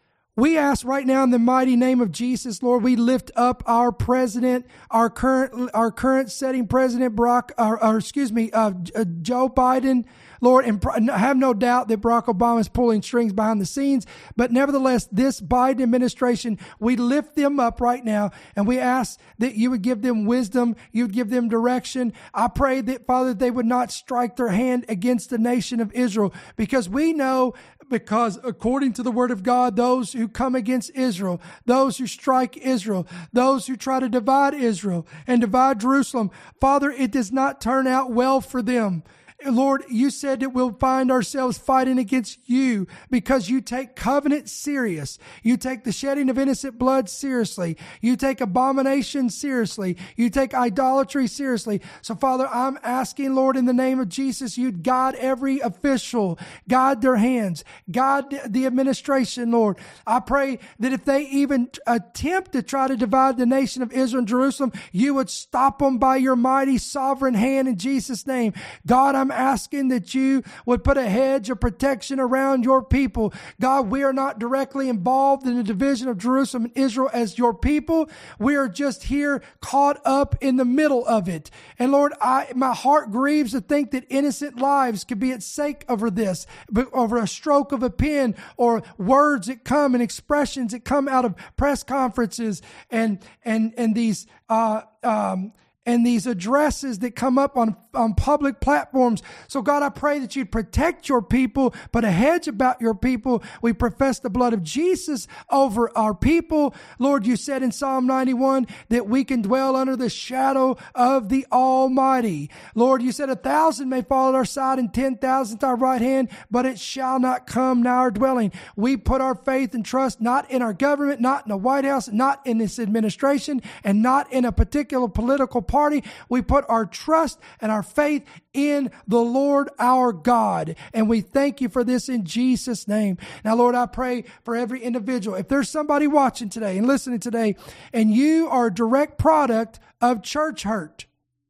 [SPEAKER 1] we ask right now in the mighty name of Jesus, Lord, we lift up our president, our current, our current setting president, Barack, or, or excuse me, uh, Joe Biden. Lord, and have no doubt that Barack Obama is pulling strings behind the scenes. But nevertheless, this Biden administration, we lift them up right now, and we ask that you would give them wisdom, you would give them direction. I pray that, Father, they would not strike their hand against the nation of Israel, because we know, because according to the word of God, those who come against Israel, those who strike Israel, those who try to divide Israel and divide Jerusalem, Father, it does not turn out well for them. Lord, you said that we'll find ourselves fighting against you because you take covenant serious. You take the shedding of innocent blood seriously. You take abomination seriously. You take idolatry seriously. So, Father, I'm asking, Lord, in the name of Jesus, you'd guide every official, guide their hands, guide the administration, Lord. I pray that if they even attempt to try to divide the nation of Israel and Jerusalem, you would stop them by your mighty sovereign hand in Jesus' name. God, I'm asking that you would put a hedge of protection around your people. God, we are not directly involved in the division of Jerusalem and Israel as your people. We are just here caught up in the middle of it. And Lord, I, my heart grieves to think that innocent lives could be at stake over this, over a stroke of a pen or words that come and expressions that come out of press conferences and, and, and these, uh, um, and these addresses that come up on, on public platforms. So God, I pray that you'd protect your people, put a hedge about your people. We profess the blood of Jesus over our people. Lord, you said in Psalm ninety-one that we can dwell under the shadow of the Almighty. Lord, you said a thousand may fall at our side and ten thousand at our right hand, but it shall not come nigh our dwelling. We put our faith and trust not in our government, not in the White House, not in this administration, and not in a particular political party. Party. We put our trust and our faith in the Lord our God. And we thank you for this in Jesus' name. Now, Lord, I pray for every individual. If there's somebody watching today and listening today, and you are a direct product of church hurt,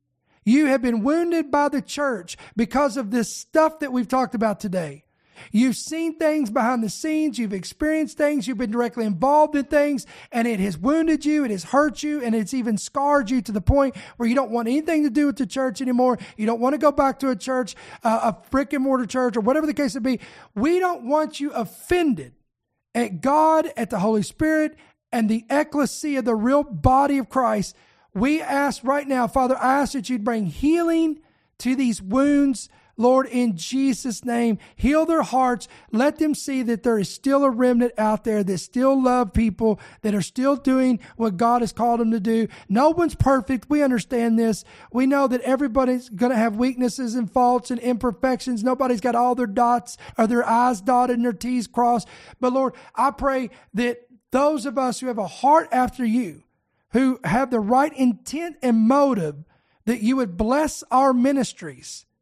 [SPEAKER 1] you have been wounded by the church because of this stuff that we've talked about today. You've seen things behind the scenes. You've experienced things. You've been directly involved in things, and it has wounded you. It has hurt you, and it's even scarred you to the point where you don't want anything to do with the church anymore. You don't want to go back to a church, uh, a brick and mortar church, or whatever the case may be. We don't want you offended at God, at the Holy Spirit, and the ecclesia, the real body of Christ. We ask right now, Father, I ask that you'd bring healing to these wounds. Lord, in Jesus' name, heal their hearts. Let them see that there is still a remnant out there that still love people, that are still doing what God has called them to do. No one's perfect. We understand this. We know that everybody's going to have weaknesses and faults and imperfections. Nobody's got all their dots or their I's dotted and their T's crossed. But Lord, I pray that those of us who have a heart after you, who have the right intent and motive, that you would bless our ministries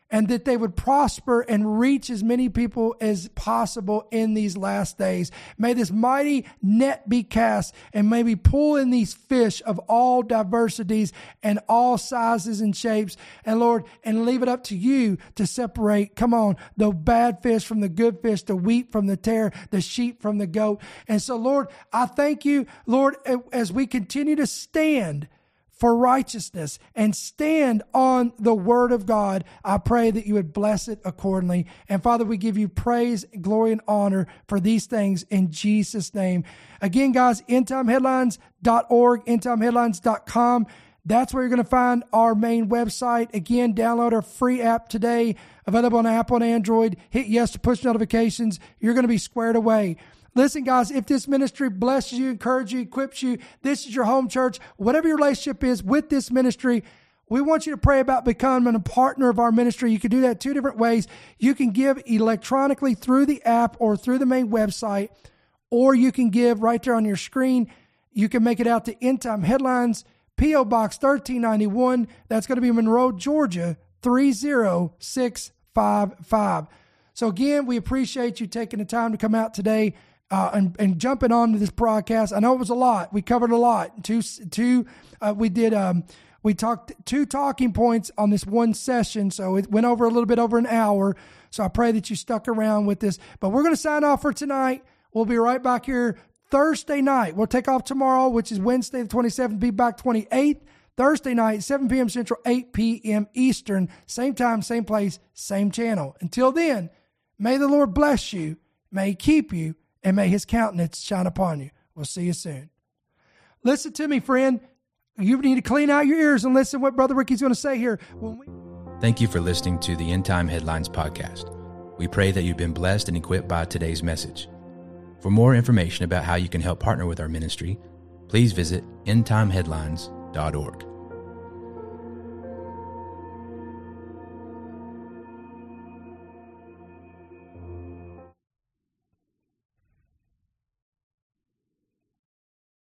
[SPEAKER 1] and that they would prosper and reach as many people as possible in these last days. May this mighty net be cast, and may we pull in these fish of all diversities and all sizes and shapes, and Lord, and leave it up to you to separate, come on, the bad fish from the good fish, the wheat from the tare, the sheep from the goat. And so, Lord, I thank you, Lord, as we continue to stand for righteousness and stand on the word of God, I pray that you would bless it accordingly. And Father, we give you praise, glory, and honor for these things in Jesus' name. Again, guys, end time headlines dot org, end time headlines dot com. That's where you're going to find our main website. Again, download our free app today, available on Apple and Android. Hit yes to push notifications. You're going to be squared away. Listen, guys, if this ministry blesses you, encourages you, equips you, this is your home church, whatever your relationship is with this ministry, we want you to pray about becoming a partner of our ministry. You can do that two different ways. You can give electronically through the app or through the main website, or you can give right there on your screen. You can make it out to End Time Headlines, P O Box thirteen ninety-one. That's going to be Monroe, Georgia, three zero six five five. So again, we appreciate you taking the time to come out today. Uh, and, and jumping on to this broadcast. I know it was a lot. We covered a lot. Two, two. Uh, we did. Um, we talked two talking points on this one session, so it went over a little bit over an hour. So I pray that you stuck around with this. But we're going to sign off for tonight. We'll be right back here Thursday night. We'll take off tomorrow, which is Wednesday the twenty-seventh. Be back twenty-eighth. Thursday night, seven p.m. Central, eight p.m. Eastern. Same time, same place, same channel. Until then, may the Lord bless you. May He keep you. And may His countenance shine upon you. We'll see you soon. Listen to me, friend. You need to clean out your ears and listen to what Brother Ricky's going to say here. When we...
[SPEAKER 2] Thank you for listening to the End Time Headlines podcast. We pray that you've been blessed and equipped by today's message. For more information about how you can help partner with our ministry, please visit end time headlines dot org.